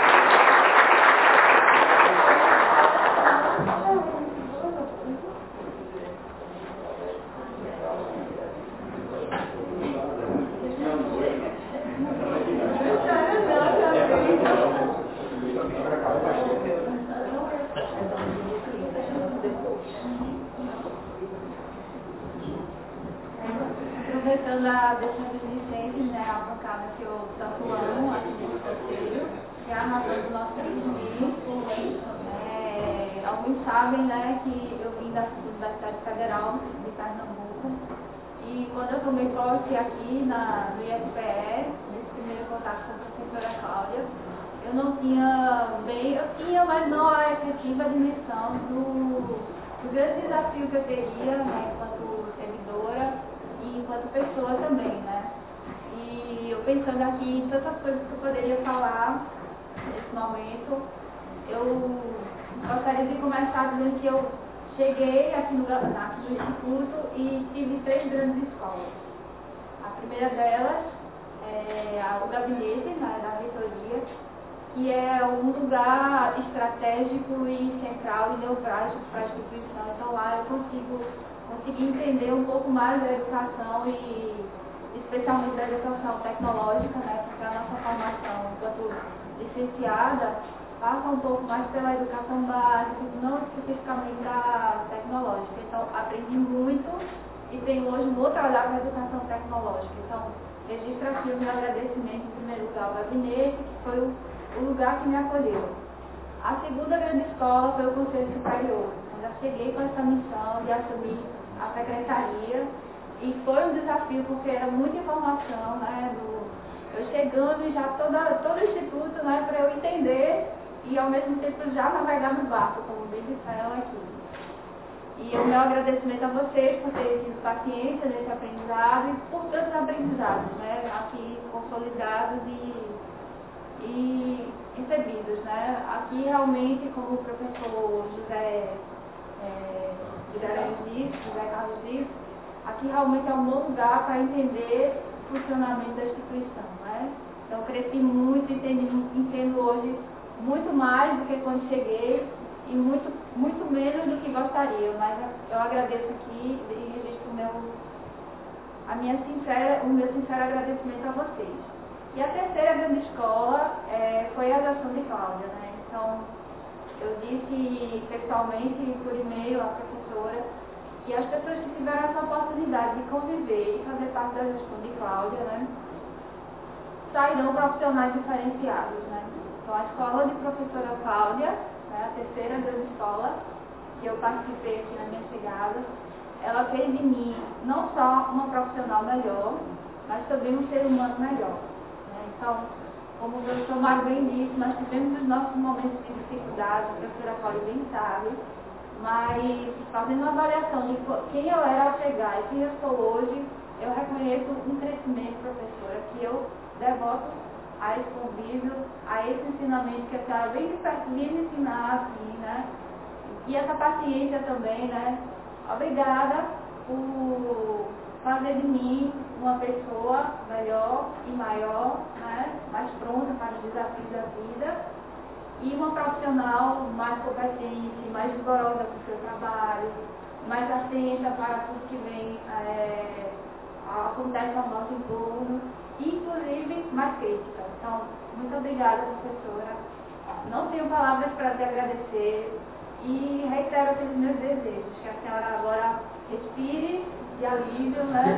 Aproveitando a deixa de Vicente, né, a bancada que eu tanto amo, aqui no conselho, já matando o nosso registro. É, alguns sabem, né, que eu vim da Universidade Federal de Pernambuco e quando eu tomei posse aqui na, no I F P E, nesse primeiro contato com a professora Cláudia, eu não tinha bem, eu tinha, mas não a efetiva dimensão do, do grande desafio que eu teria, né, enquanto servidora e enquanto pessoa também, né. E eu pensando aqui em tantas coisas que eu poderia falar nesse momento, eu gostaria de começar dizendo que eu cheguei aqui no, aqui no Instituto e tive três grandes escolas. A primeira delas é o gabinete, né, da reitoria, que é um lugar estratégico e central e neurálgico para a instituição. Então lá eu consigo, consigo entender um pouco mais da educação e especialmente da educação tecnológica, né, porque a nossa formação enquanto licenciada passa um pouco mais pela educação básica, não especificamente da tecnológica. Então aprendi muito e tenho hoje um outro olhar para a educação tecnológica. Então registro aqui o meu agradecimento em primeiro lugar ao gabinete, que foi o o lugar que me acolheu. A segunda grande escola foi o Conselho Superior. Eu já cheguei com essa missão de assumir a secretaria e foi um desafio porque era muita informação, né, do, eu chegando e já toda, todo o instituto, né, para eu entender e ao mesmo tempo já navegar no barco, como bem disseram aqui. E o meu agradecimento a vocês por terem tido paciência nesse aprendizado e por tantos aprendizados, né, aqui consolidados e e recebidos, né? Aqui realmente, como o professor José é, disse, José Carlos disse, aqui realmente é um bom lugar para entender o funcionamento da instituição, né? Então cresci muito, entendi, entendo hoje muito mais do que quando cheguei e muito, muito menos do que gostaria, mas eu agradeço aqui e registro o meu, a minha sincera, o meu sincero agradecimento a vocês. E a terceira grande escola é, foi a adoção de Cláudia, né? Então, eu disse pessoalmente, por e-mail, à professora, que as pessoas que tiveram essa oportunidade de conviver e fazer parte da gestão de Cláudia, né, sairão profissionais diferenciados, né? Então, a escola de professora Cláudia, né, a terceira grande escola, que eu participei aqui na minha chegada, ela fez de mim não só uma profissional melhor, mas também um ser humano melhor. Então, como o professor Mário bem disse, nós tivemos os nossos momentos de dificuldade, a professora Cláudia bem sabe, mas fazendo uma avaliação de quem eu era ao chegar e quem eu sou hoje, eu reconheço um crescimento, professora, que eu devoto a esse convívio, a esse ensinamento que a senhora vem de perto de me ensinar, assim, né? E essa paciência também, né? Obrigada por fazer de mim uma pessoa melhor e maior, né, mais pronta para os desafios da vida e uma profissional mais competente, mais vigorosa para o seu trabalho, mais atenta para tudo que vem, é, acontece ao nosso entorno, inclusive mais crítica. Então, muito obrigada, professora. Não tenho palavras para te agradecer e reitero aqueles meus desejos, que a senhora agora respire de alívio, né?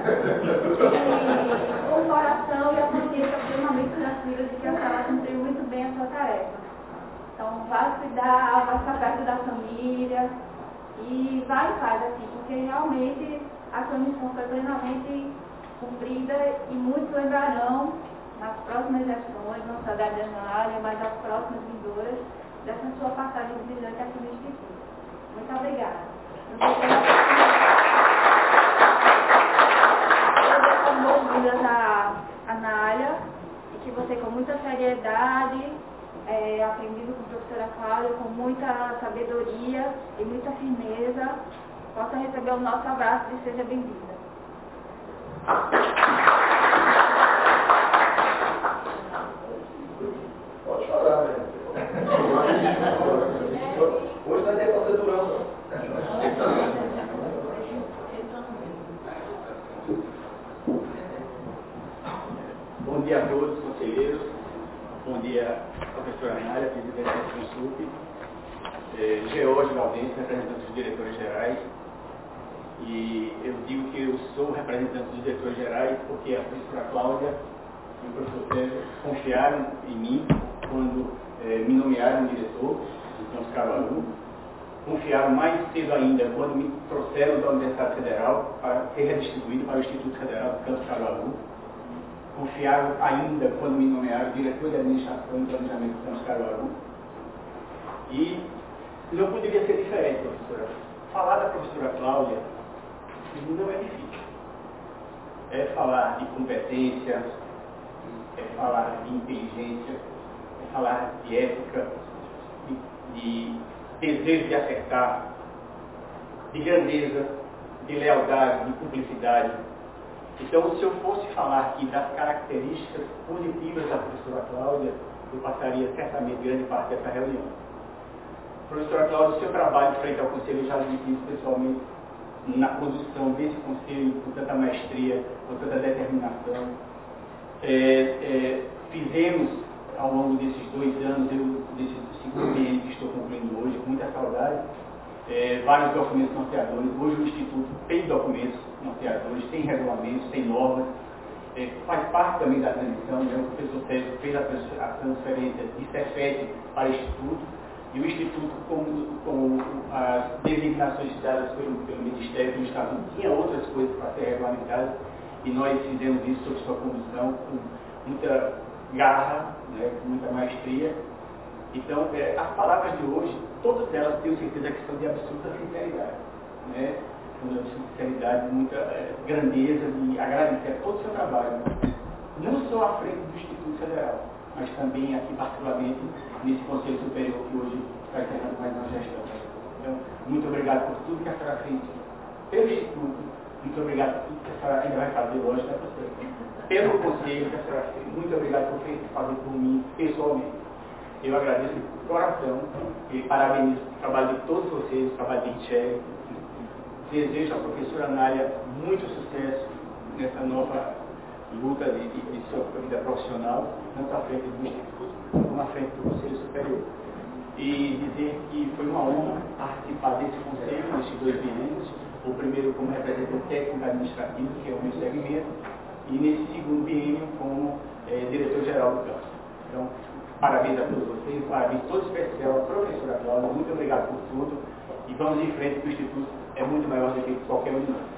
E com o coração e a consciência plenamente tranquila de que a senhora cumpriu muito bem a sua tarefa. Então, vá cuidar, vá ficar perto da família e vá em paz, assim, porque realmente a sua missão foi plenamente cumprida e muitos lembrarão nas próximas gestões, não só da Januária, mas as próximas vindouras, dessa sua passagem brilhante aqui no Instituto. Muito obrigada. Boas-vindas a, a Nália e que você com muita seriedade, é, aprendido com a professora Cláudia, com muita sabedoria e muita firmeza, possa receber o nosso abraço e seja bem-vinda. Pode chorar, né? Hoje não é para ser durão. Bom dia a todos, conselheiros. Bom dia, professora Nália, presidente da Consup, eh, George Valdense, representante dos diretores gerais. E eu digo que eu sou representante dos diretores gerais porque a professora Cláudia e o professor Sérgio confiaram em mim quando eh, me nomearam diretor do Campus Caruaru. Confiaram mais cedo ainda quando me trouxeram da Universidade Federal para ser redistribuído para o Instituto Federal do Campus Caruaru. Confiaram ainda quando me nomearam diretor de administração e planejamento do Campus Caruaru. E não poderia ser diferente, professora. Falar da professora Cláudia não é difícil. É falar de competência, é falar de inteligência, é falar de ética, de, de desejo de acertar, de grandeza, de lealdade, de cumplicidade. Então, se eu fosse falar aqui das características positivas da professora Cláudia, eu passaria certamente grande parte dessa reunião. Professora Cláudia, o seu trabalho frente ao Conselho, eu já disse isso pessoalmente, na condução desse Conselho, com tanta maestria, com tanta determinação. É, é, fizemos, ao longo desses dois anos, eu, desse segundo biênio que estou concluindo hoje, com muita saudade, é, vários documentos norteadores. Hoje o Instituto tem documentos norteadores, tem regulamentos, tem normas, é, faz parte também da transição, né? O professor Sérgio fez a, a transferência de Cefet para o Instituto, e o Instituto, com, com as designações dadas pelo, pelo Ministério do Estado, tinha outras coisas para ser regulamentadas, e nós fizemos isso sob sua condução, com muita garra, né, com muita maestria. Então, é, as palavras de hoje, todas elas tenho certeza que são de absoluta sinceridade, né? De absoluta sinceridade, muita é, grandeza, de agradecer todo o seu trabalho, não só à frente do Instituto Federal, mas também aqui particularmente nesse Conselho Superior que hoje está encerrando mais uma gestão. Então, muito obrigado por tudo que a senhora fez pelo Instituto, muito obrigado por tudo que a senhora ainda vai fazer hoje, né, professor? Pelo Conselho que a senhora fez, muito obrigado por fazer por mim pessoalmente. Eu agradeço de coração e parabenizo o trabalho de todos vocês, o trabalho de Michele. Desejo à professora Nália muito sucesso nessa nova luta de, de, de sua vida profissional, tanto à frente do Instituto como à frente do Conselho Superior. E dizer que foi uma honra participar desse conselho, nesses dois biênios, o primeiro como representante técnico administrativo, que é o meu segmento, e nesse segundo biênio como é, diretor-geral do campus. Então, parabéns a todos vocês, parabéns todo especial à professora Cláudia, muito obrigado por tudo, e vamos em frente, que o Instituto é muito maior do que qualquer um de nós.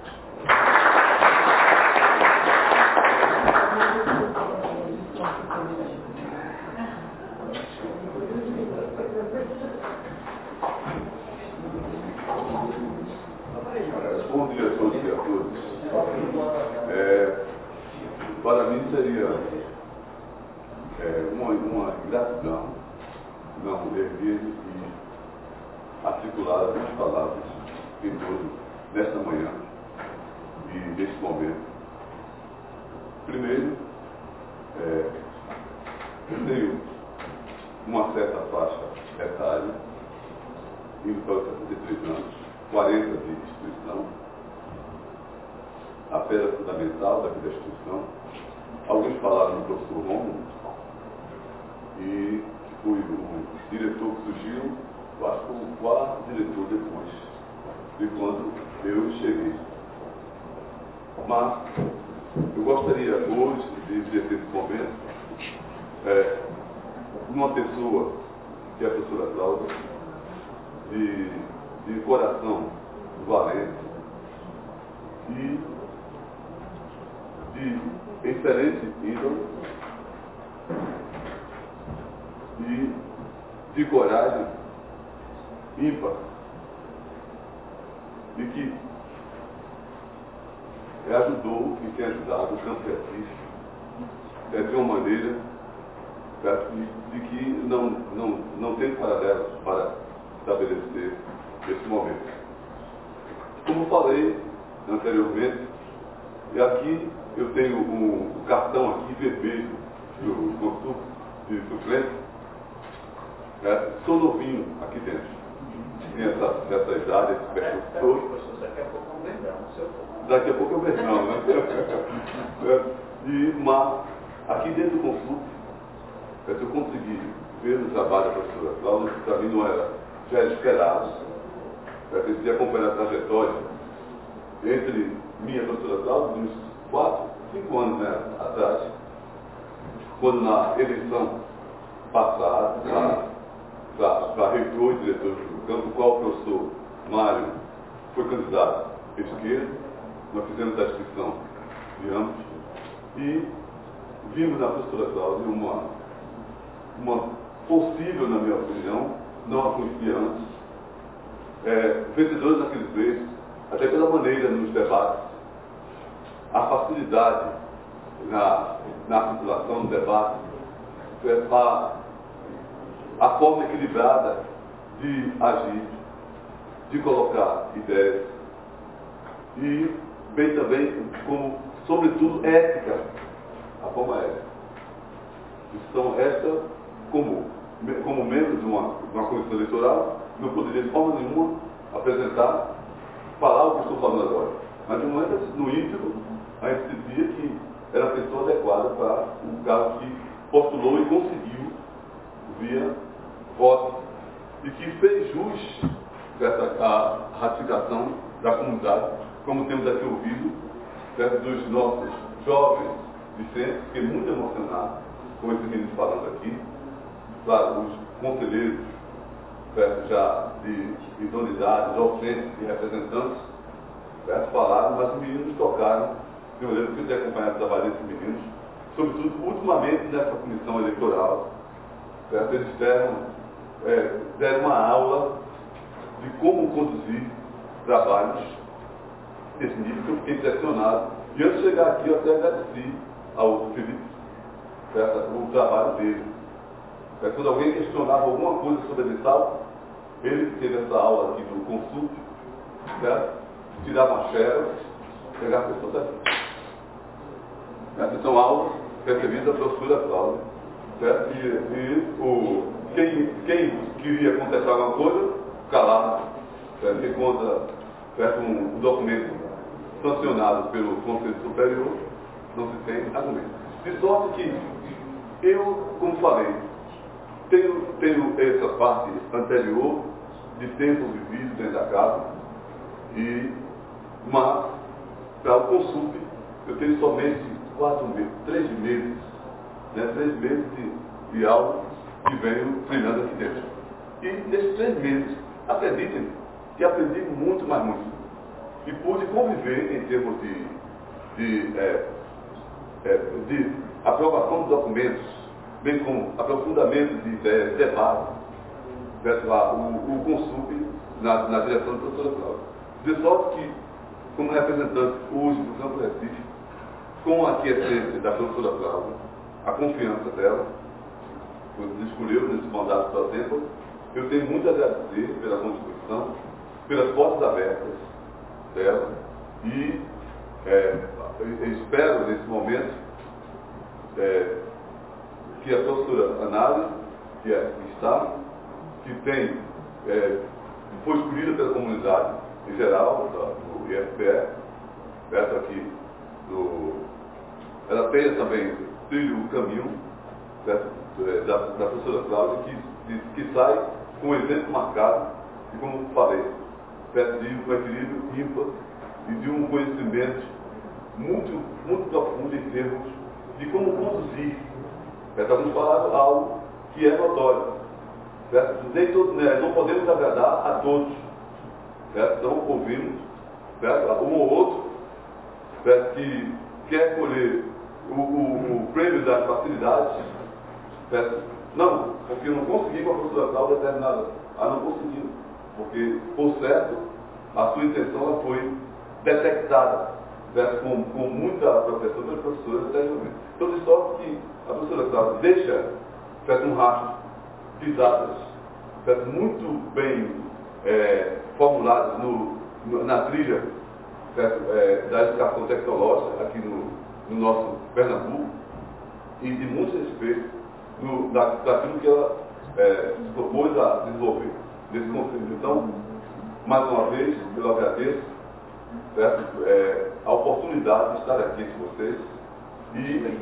Bom dia a todos e a todas. É, para mim seria é, uma, uma gratidão não erguer e articular as palavras em torno desta manhã e deste momento. Primeiro, é, eu tenho uma certa faixa etária, indo para os setenta e três anos, quarenta de instituição, a pedra fundamental daqui da instituição. Alguns falaram do professor Romulo, e fui o diretor que surgiu, eu acho que o quarto diretor depois de quando eu cheguei. Mas eu gostaria hoje de dizer esse momento é, uma pessoa que é a professora Cláudia, de, de coração valente e de excelente ídolo e de coragem ímpar e que ajudou e tem ajudado o campo científico é, de uma maneira de, de que não, não, não tem paralelos para estabelecer esse momento. Como falei anteriormente, e aqui eu tenho um, um cartão aqui vermelho do curso de suplente. É, sou novinho aqui dentro. Tem essa, essa idade, esse perfil. Daqui a pouco é um verdão, seu Daqui a pouco é um verdão, né? E, mas, aqui dentro do consulto, é, se eu conseguir ver o trabalho da professora Cláudia, que para mim não era, já era esperado. Eu preciso acompanhar a trajetória entre minha professora Cláudia, uns quatro, cinco anos, né, atrás, quando na eleição passada, para reitor e diretor do campo, o qual o professor Mário foi candidato à esquerda, nós fizemos a inscrição de ambos e vimos na professora Cláudia uma, uma possível, na minha opinião, não a conhecia antes, é, vencedora naqueles vezes, até pela maneira nos debates, a facilidade na, na articulação do debate, a, a forma equilibrada de agir, de colocar ideias e bem também como, sobretudo, ética, a forma ética. Então, esta, como, como membro de uma, de uma comissão eleitoral, não poderia de forma nenhuma apresentar, falar o que estou falando agora. Mas, no momento, no íntimo, a gente dizia que era a pessoa adequada para um cargo que postulou e conseguiu via voto e que fez jus dessa a ratificação da comunidade, como temos aqui ouvido, certo, dos nossos jovens discentes, que muito emocionados com esses meninos falando aqui, claro, os conselheiros, certo, já de idoneidade, docentes e representantes, certo, falaram, mas os meninos tocaram, de maneira que eu tenho acompanhado o trabalho desses meninos, sobretudo ultimamente nessa comissão eleitoral, certo, eles deram, é, deram uma aula de como conduzir trabalhos desse nível, que eu fiquei impressionado. E antes de chegar aqui, eu até agradeci ao Felipe, certo, o trabalho dele. Certo? Quando alguém questionava alguma coisa sobre a edital, ele que teve essa aula aqui do Consul, certo? Tirava a xerox, pegava a pessoa daqui. Essas são aulas recebidas da professora Cláudia. Certo? E, e o, quem, quem queria contestar alguma coisa, calado, certo? Que conta, certo? Um, um documento sancionado pelo Conselho Superior, não se tem argumento. De sorte que eu, como falei, tenho, tenho essa parte anterior de tempo vivido dentro da casa, e, mas, para o Consul, eu tenho somente quatro meses, três meses, né, três meses de, de aula que venho treinando aqui dentro. E nesses três meses, acreditem que aprendi muito, mais muito. E pude conviver em termos de, de, é, é, de aprovação de documentos, bem como aprofundamento de ideias, debate, lá, o, o Consul na, na direção do professor Cláudio. De sorte que, como representante hoje do Campo Recife, com a aquiescência da professora Cláudia, a confiança dela, que nos escolheu nesse mandato para tempo, eu tenho muito a agradecer pela contribuição, pelas portas abertas dela, e é, espero nesse momento é, que a professora Anália, que, é, que está, que tem, é, foi escolhida pela comunidade em geral, do I F P E, perto aqui do. Ela tenha também trilho o caminho, certo, da, da professora Cláudia, que, que, que sai com um exemplo marcado, e como falei, certo, de um equilíbrio ímpar e de um conhecimento muito, muito profundo em termos de como conduzir. Certo? Vamos falar algo que é notório. Certo? Nem todo, né, não podemos agradar a todos. Certo? Então ouvimos, certo, um ou outro, certo, que quer colher o, o, o prêmio das facilidades, certo? Não, porque eu não consegui com a professora Cláudia determinada. Ah, não conseguiu. Porque, por certo, a sua intenção ela foi detectada, certo? Com, com muita proteção das professoras anteriormente. Então, de sorte que a professora Cláudia deixa, certo, um rastro, pisadas, certo, muito bem é, formuladas no, no, na trilha, certo, é, da educação tecnológica aqui no, no nosso Pernambuco, e de muito respeito no, da, daquilo que ela é, se propôs a desenvolver nesse conselho. Então, mais uma vez, eu agradeço, certo, é, a oportunidade de estar aqui com vocês e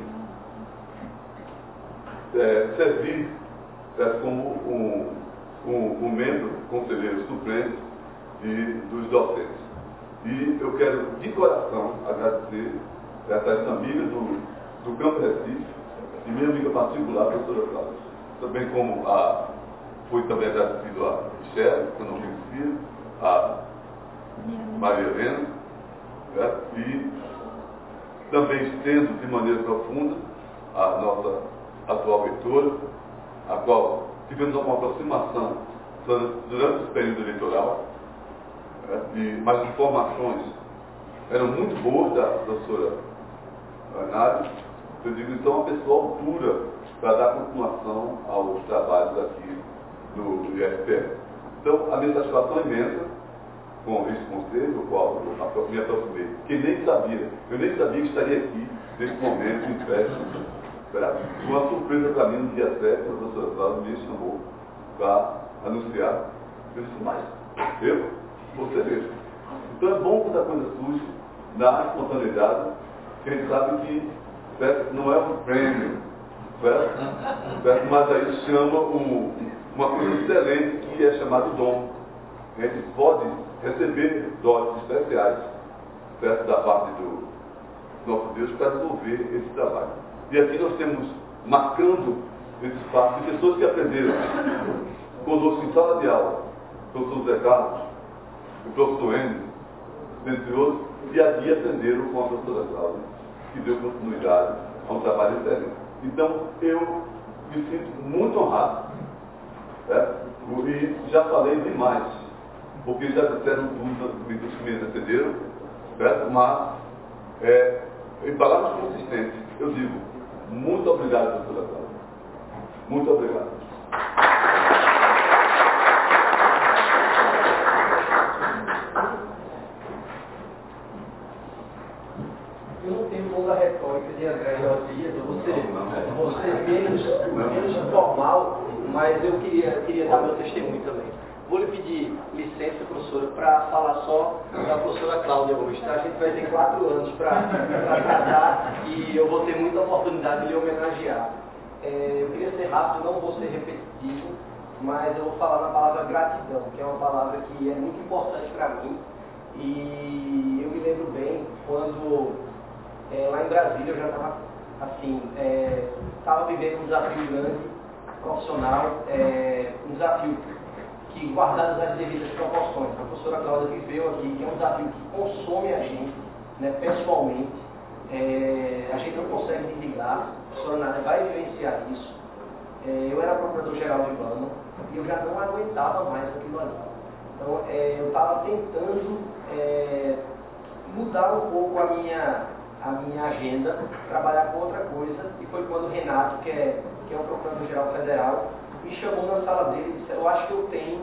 é, servir, certo, como um, um, um membro conselheiro supremo de, dos docentes. E eu quero, de coração, agradecer, certo, a essa amiga do, do Campo Recife, e minha amiga particular, a professora Cláudia. Também como a, foi também agradecido a Michelle, que eu não conhecia, a Maria Helena, certo? E também estendo de maneira profunda a nossa atual reitora, a qual tivemos uma aproximação durante esse período eleitoral, certo? E, mas as informações eram muito boas da professora Anália. Eu digo, então, uma pessoa altura para dar continuação aos trabalhos aqui do, do I F P E. Então, a minha satisfação é imensa com esse conselho, do qual eu me aproximei, que nem sabia, eu nem sabia que estaria aqui, nesse momento, em festa, Certo? Uma surpresa para mim, no dia sete, a professora Cláudia me chamou para anunciar. Eu disse, mas eu, você mesmo. Então é bom quando a coisa surge na espontaneidade, que a gente sabe que certo? Não é um prêmio, certo? Certo? Mas aí chama um, uma coisa excelente que é chamado dom. A gente pode receber dons especiais, certo? Da parte do nosso Deus para desenvolver esse trabalho. E aqui nós temos, marcando esse espaço, de pessoas que aprenderam conosco em sala de aula, o professor Zé Carlos, o professor Enio, dentre outros, e aqui aprenderam com a professora Cláudia, que deu continuidade a um trabalho excelente. Então, eu me sinto muito honrado, certo? E já falei demais, porque já disseram tudo dos que me antecederam, certo? Mas, é, em palavras consistentes, eu digo, muito obrigado, professora Cláudia. Muito obrigado. Eu não tenho toda a retórica de André Josias, eu vou ser, vou ser menos, menos formal, mas eu queria, queria dar meu testemunho também. Vou lhe pedir licença, professora, para falar só da professora Cláudia hoje. Tá? A gente vai ter quatro anos para casar e eu vou ter muita oportunidade de lhe homenagear. É, eu queria ser rápido, não vou ser repetitivo, mas eu vou falar na palavra gratidão, que é uma palavra que é muito importante para mim. E eu me lembro bem quando, é, lá em Brasília, eu já estava assim, estava é, vivendo um desafio grande, profissional, é, um desafio que, guardadas as devidas proporções, a professora Cláudia viveu aqui, que é um desafio que consome a gente, né, pessoalmente, é, a gente não consegue desligar, a professora Nádia vai vivenciar isso. É, eu era procurador-geral de Ibama e eu já não aguentava mais aquilo ali. Então, é, eu estava tentando é, mudar um pouco a minha, a minha agenda, trabalhar com outra coisa, e foi quando o Renato, que é, que é o procurador-geral federal, me chamou na sala dele e disse, eu acho que eu tenho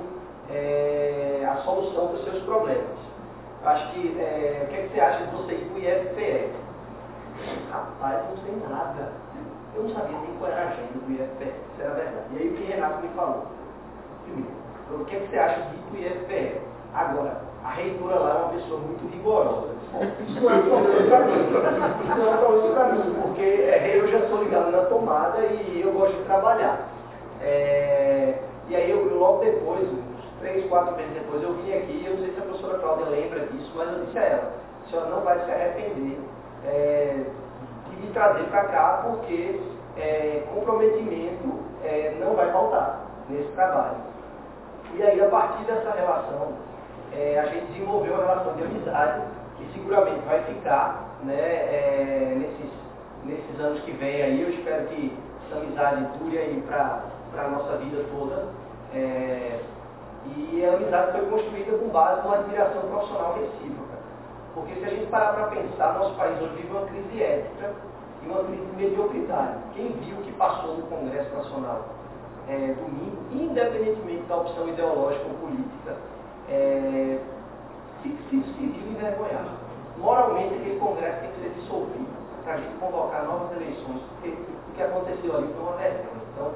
é, a solução para os seus problemas. Eu acho que, é, o que, é que você acha de você ir para o I F P E? Rapaz, não sei nada. Eu não sabia nem qual era a agenda do I F P E, isso era verdade. E aí o que Renato me falou? Primeiro, o que, é que você acha de ir para o I F P E? Agora, a reitora lá é uma pessoa muito rigorosa. Isso não é um problema para mim. Isso não é um problema para mim, porque é, eu já sou ligado na tomada e eu gosto de trabalhar. É, e aí eu, eu logo depois, uns três, quatro meses depois, eu vim aqui, eu não sei se a professora Cláudia lembra disso, mas eu disse a ela, a senhora não vai se arrepender é, de me trazer para cá, porque é, comprometimento é, não vai faltar nesse trabalho. E aí, a partir dessa relação, é, a gente desenvolveu uma relação de amizade, que seguramente vai ficar, né, é, nesses, nesses anos que vem aí. Eu espero que essa amizade dure aí para a nossa vida toda. É, e a amizade foi construída com base numa admiração profissional recíproca. Porque se a gente parar para pensar, nosso país hoje vive uma crise ética e uma crise de mediocridade. Quem viu o que passou no Congresso Nacional é, domingo, independentemente da opção ideológica ou política, é, se, se, se viu envergonhado. Moralmente, aquele Congresso tem que ser dissolvido para a gente convocar novas eleições, porque o que aconteceu ali foi uma vergonha. Então,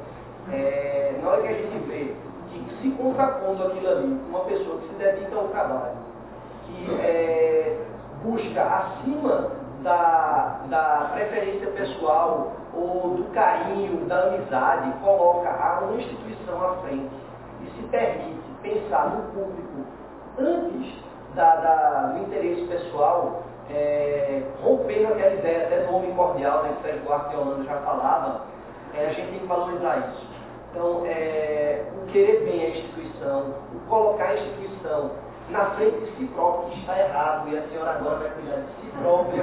é, na hora que a gente vê que se contrapondo aquilo ali, uma pessoa que se dedica ao trabalho, que é, busca acima da, da preferência pessoal ou do carinho, da amizade, coloca a uma instituição à frente e se permite pensar no público antes da, da, do interesse pessoal, é, rompendo aquela ideia até do homem cordial, né, que Sérgio Buarque de Holanda já falava, é, a gente tem que valorizar isso. Então, é, o querer bem a instituição, o colocar a instituição na frente de si próprio, que está errado, e a senhora agora vai cuidar de si própria,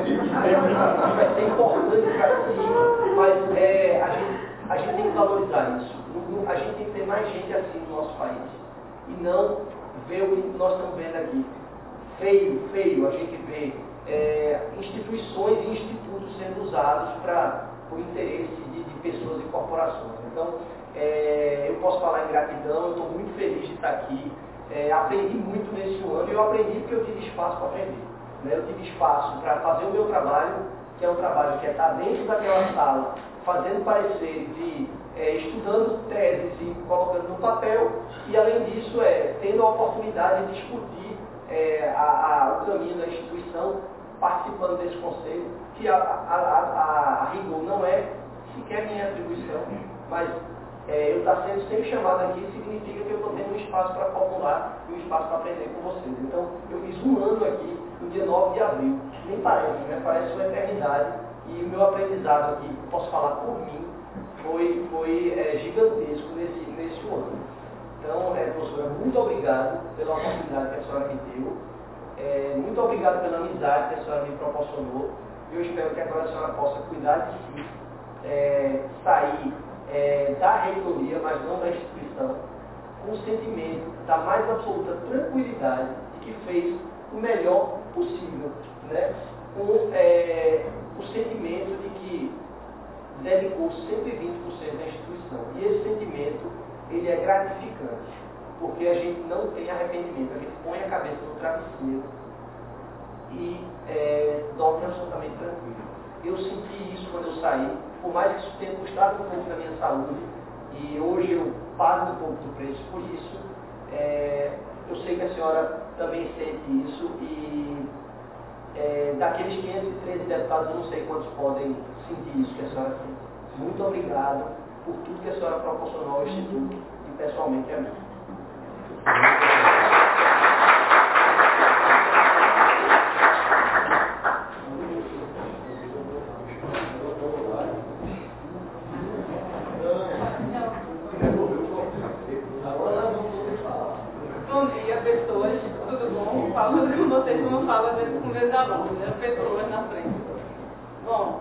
vai ser importante para si, mas é, a, gente, a gente tem que valorizar isso. A gente tem que ter mais gente assim no nosso país, e não ver o que nós estamos vendo aqui. Feio, feio, a gente vê é, instituições e institutos sendo usados para o interesse de, de pessoas e corporações. Então, é, eu posso falar em gratidão, eu estou muito feliz de estar aqui. É, aprendi muito nesse ano e eu aprendi porque eu tive espaço para aprender. Né? Eu tive espaço para fazer o meu trabalho, que é um trabalho que é estar dentro daquela sala, fazendo pareceres e é, estudando teses e colocando no papel, e além disso, é, tendo a oportunidade de discutir é, a, a, o caminho da instituição, participando desse conselho, que a, a, a, a rigor não é sequer minha atribuição, mas é, eu estar sendo sempre chamado aqui significa que eu estou tendo um espaço para formular e um espaço para aprender com vocês. Então, eu fiz um ano aqui, no dia nove de abril. Nem parece, né? Parece uma eternidade. E o meu aprendizado aqui, eu posso falar por mim, foi, foi é, gigantesco nesse, nesse ano. Então, é, professora, muito obrigado pela oportunidade que a senhora me deu. É, muito obrigado pela amizade que a senhora me proporcionou. E eu espero que agora a senhora possa cuidar de si, é, sair é, da reitoria, mas não da instituição, com o sentimento da mais absoluta tranquilidade de que fez o melhor possível, né? Com é, o sentimento de que dedicou cento e vinte por cento à instituição. E esse sentimento, ele é gratificante, porque a gente não tem arrependimento, a gente põe a cabeça no travesseiro e é, dorme absolutamente tranquilo. Eu senti isso quando eu saí, por mais que isso tenha custado um pouco da minha saúde, e hoje eu pago um pouco do preço por isso. É, eu sei que a senhora também sente isso, e é, daqueles quinhentos e treze deputados, eu não sei quantos podem sentir isso que a senhora sente. Muito obrigado por tudo que a senhora proporcionou ao Instituto e pessoalmente a mim. Bom dia, pessoas. Tudo bom? Falo com vocês como eu falo às vezes com meus alunos, né? Pessoas na frente. Bom,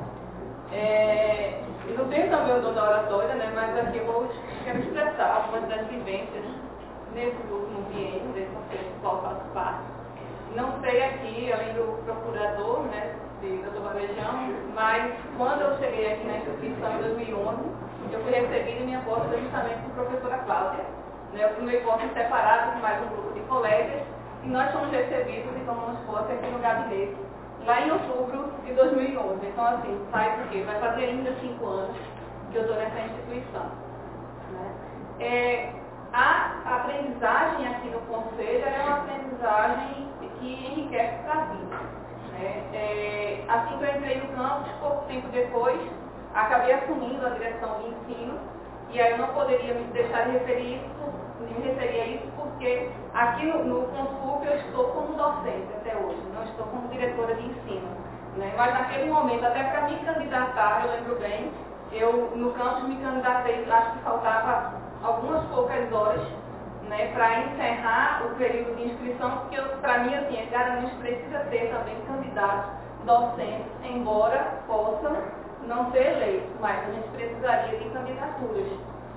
é, eu não tenho também o dom da oratória, né? Mas aqui eu vou, quero expressar algumas das vivências nesse último biênio, desse conselho do qual faço parte. Não sei aqui, além do procurador, né, de doutor Varejão, mas quando eu cheguei aqui na instituição em dois mil e onze, eu fui recebida em minha posse justamente por professora Cláudia. Eu fui posse separado com mais um grupo de colegas, e nós fomos recebidos e tomamos posse aqui no gabinete, lá em outubro de dois mil e onze. Então, assim, faz o quê? Vai fazer ainda cinco anos que eu estou nessa instituição. Né? É, a aprendizagem aqui no Conselho é uma aprendizagem que enriquece para a vida. Né? É, assim que eu entrei no campus, pouco tempo depois, acabei assumindo a direção de ensino, e aí eu não poderia me deixar de referir isso, me referir a isso porque aqui no, no Consulp eu estou como docente até hoje, não estou como diretora de ensino. Né? Mas naquele momento, até para me candidatar, eu lembro bem, eu no campus me candidatei, acho que faltava algumas poucas horas, né, para encerrar o período de inscrição, porque para mim, assim, a Garanhuns precisa ter também candidatos docentes, embora possam não ser eleitos, mas a gente precisaria de candidaturas.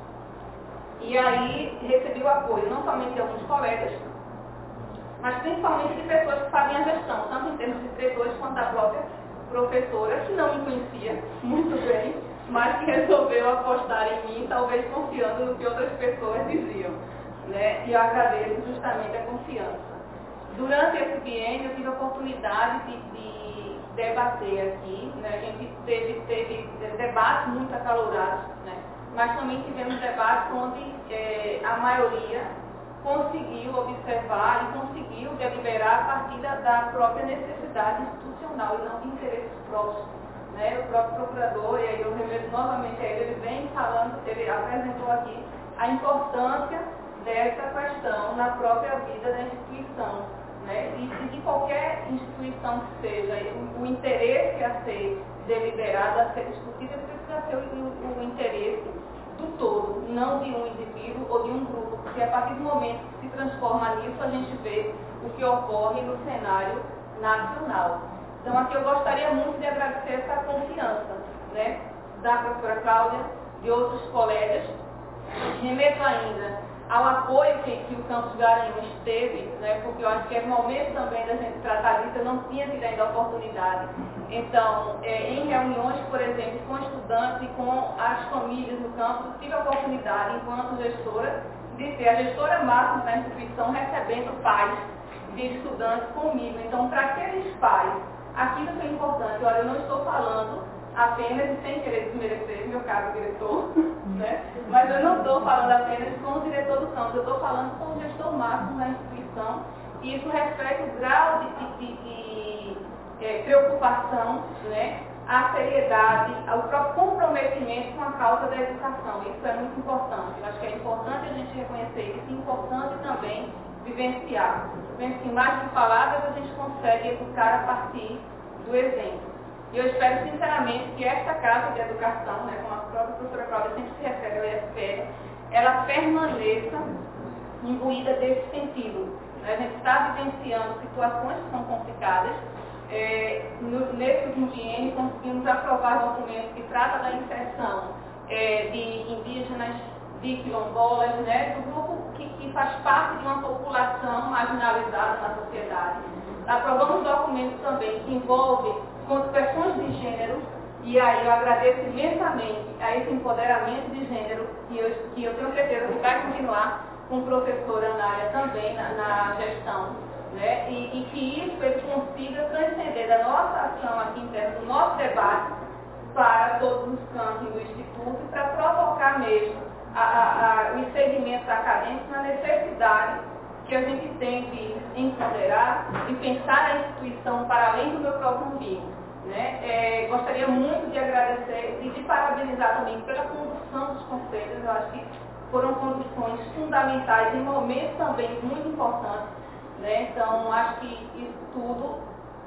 E aí recebi o apoio não somente de alguns colegas, mas principalmente de pessoas que fazem a gestão, tanto em termos de diretores quanto da própria professora, que não me conhecia muito bem, mas que resolveu apostar em mim, talvez confiando no que outras pessoas diziam. Né? E eu agradeço justamente a confiança. Durante esse biênio eu tive a oportunidade de, de debater aqui, né? A gente teve, teve debates muito acalorados, né? Mas também tivemos debates onde eh, a maioria conseguiu observar e conseguiu deliberar a partir da, da própria necessidade institucional e não de interesses próprios. Né? O próprio procurador, e aí eu remeto novamente a ele, ele vem falando, ele apresentou aqui a importância dessa questão na própria vida da instituição, né? E, e de qualquer instituição que seja, o, o interesse a ser deliberado, a ser discutido, precisa ser o, o, o interesse do todo, não de um indivíduo ou de um grupo, porque a partir do momento que se transforma nisso, a gente vê o que ocorre no cenário nacional. Então aqui eu gostaria muito de agradecer essa confiança, né, da professora Cláudia, de outros colegas. Remeto ainda ao apoio que, que o Campus Garanhuns teve, né, porque eu acho que é o momento também da gente tratar disso, eu não tinha tido ainda a oportunidade. Então, é, em reuniões, por exemplo, com estudantes e com as famílias no campus, tive a oportunidade, enquanto gestora, de ser a gestora máxima da instituição, recebendo pais de estudantes comigo. Então, para aqueles pais, aquilo foi importante. Olha, eu não estou falando apenas, e sem querer desmerecer meu caro diretor, né? Mas eu não estou falando apenas com o diretor do campus, eu estou falando com o gestor máximo da instituição, e isso reflete o grau de, de, de, de é, preocupação, né? A seriedade, o próprio comprometimento com a causa da educação. Isso é muito importante. Eu acho que é importante a gente reconhecer isso, é importante também vivenciar. Vendo que mais que palavras a gente consegue educar a partir do exemplo. E eu espero sinceramente que esta Casa de Educação, né, como a própria professora Cláudia sempre se refere ao I S P E, ela permaneça imbuída desse sentido. Né? A gente está vivenciando situações que são complicadas. É, no, nesse último biênio conseguimos aprovar documentos que tratam da inserção é, de indígenas, de quilombolas, né, do grupo que, que faz parte de uma população marginalizada na sociedade. Aprovamos documentos também que envolvem questões de gênero, e aí eu agradeço imensamente a esse empoderamento de gênero, que eu, que eu tenho certeza que vai continuar com a professora Anália também na, na gestão. Né? E, e que isso ele consiga transcender da nossa ação aqui interna, do nosso debate, para todos os campos do Instituto, para provocar mesmo a, a, a, os segmentos acadêmicos na necessidade que a gente tem de empoderar e pensar a instituição para além do meu próprio umbigo. Né? É, gostaria muito de agradecer e de parabenizar também pela condução dos conselhos. Eu acho que foram conduções fundamentais em momentos também muito importantes. Né? Então, acho que isso tudo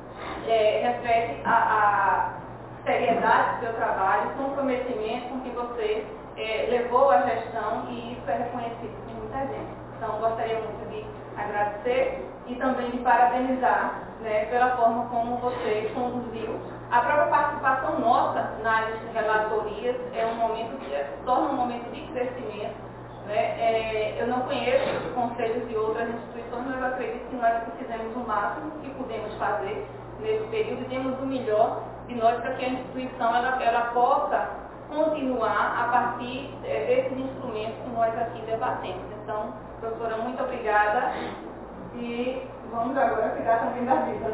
é, reflete a, a seriedade do seu trabalho, o comprometimento com que você é, levou a gestão, e isso é reconhecido por muita gente. Então, gostaria muito de agradecer e também de parabenizar, né, pela forma como você conduziu. A própria participação nossa nas relatorias é um momento que se torna um momento de crescimento. Né? É, eu não conheço os conselhos de outras instituições, mas eu acredito que nós fizemos o máximo que pudemos fazer nesse período e demos o melhor de nós para que a instituição ela, ela possa continuar a partir é, desses instrumentos que nós aqui debatemos. Então, professora, muito obrigada e vamos agora cuidar também da vida.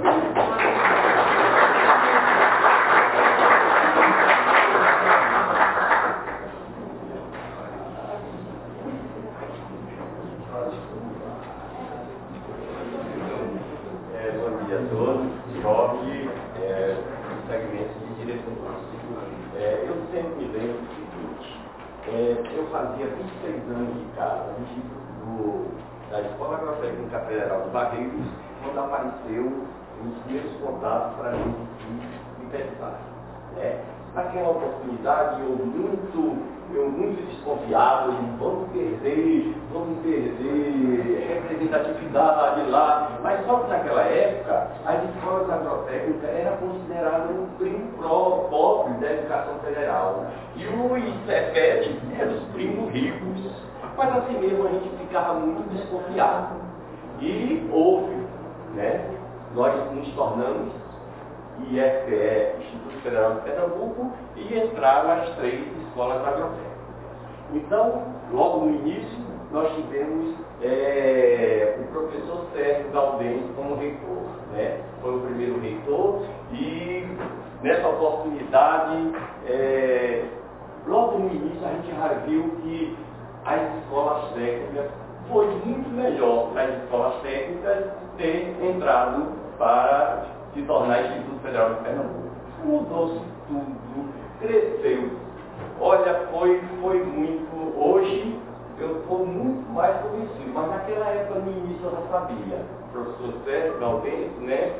Fazia vinte e seis anos de casa, a gente do, da Escola Agrotécnica Federal do Barreiros, quando apareceu os primeiros contatos para a gente de universidade. Né? Naquela oportunidade eu muito, eu muito desconfiado, vamos perder, vamos perder representatividade lá, mas só que naquela época as escolas agrotécnicas eram consideradas um primo próprio da educação federal. E o I C E P E era os primos ricos, mas assim mesmo a gente ficava muito desconfiado. E houve, né? Nós nos tornamos I S P E, Instituto Federal de Pernambuco, e entraram as três escolas agrotécnicas. Então, logo no início, nós tivemos é, o professor Sérgio Galdense como reitor. Né? Foi o primeiro reitor, e nessa oportunidade, é, logo no início, a gente já viu que as escolas técnicas foi muito melhor para as escolas técnicas ter entrado para se tornar Instituto Federal de Pernambuco. Mudou-se tudo, cresceu. Olha, foi, foi muito. Hoje eu estou muito mais convencido, mas naquela época, no início, eu não sabia. O professor Sérgio Galdense, né,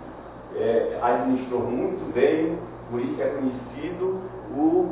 é, administrou muito bem, por isso é conhecido o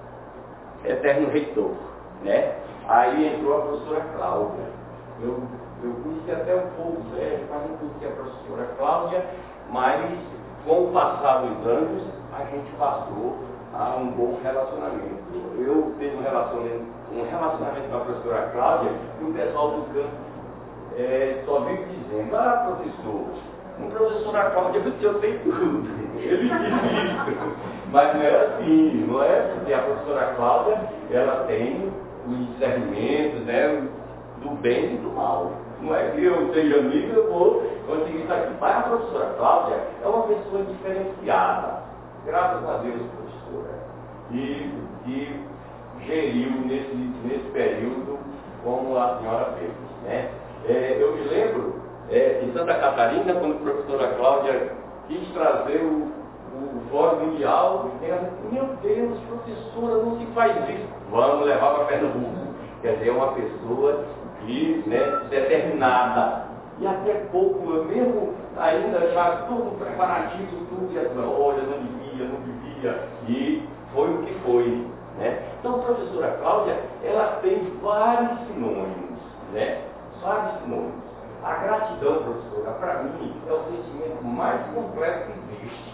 eterno reitor. Né? Aí entrou a professora Cláudia. Eu, eu conheci até um pouco o Sérgio, mas não conhecia a professora Cláudia, mas com o passar dos anos, a gente passou a um bom relacionamento. Eu tenho um relacionamento, um relacionamento com a professora Cláudia, e o pessoal do campo é, só vive dizendo: ah, professor, um professora Cláudia, eu tenho tudo. Ele diz isso. Mas não é assim, não é? Porque a professora Cláudia, ela tem os discernimentos, né, do bem e do mal. Não é que eu seja amigo, eu vou conseguir isso aqui. Mas a professora Cláudia é uma pessoa diferenciada. graças a Deus, professora, e, e geriu nesse, nesse período como a senhora fez, né? É, eu me lembro, é, em Santa Catarina, quando a professora Cláudia quis trazer o, o Fórum Mundial, ela disse, meu Deus, professora, não se faz isso. Vamos levar para Pernambuco. Quer dizer, é uma pessoa que, né, determinada. E até pouco, eu mesmo ainda já tudo preparativo, tudo, e assim, olha, não devia, não devia, e foi o que foi, né? Então, a professora Cláudia, ela tem vários sinônimos, né? Vários sinônimos. A gratidão, professora, para mim, é o sentimento mais completo que existe.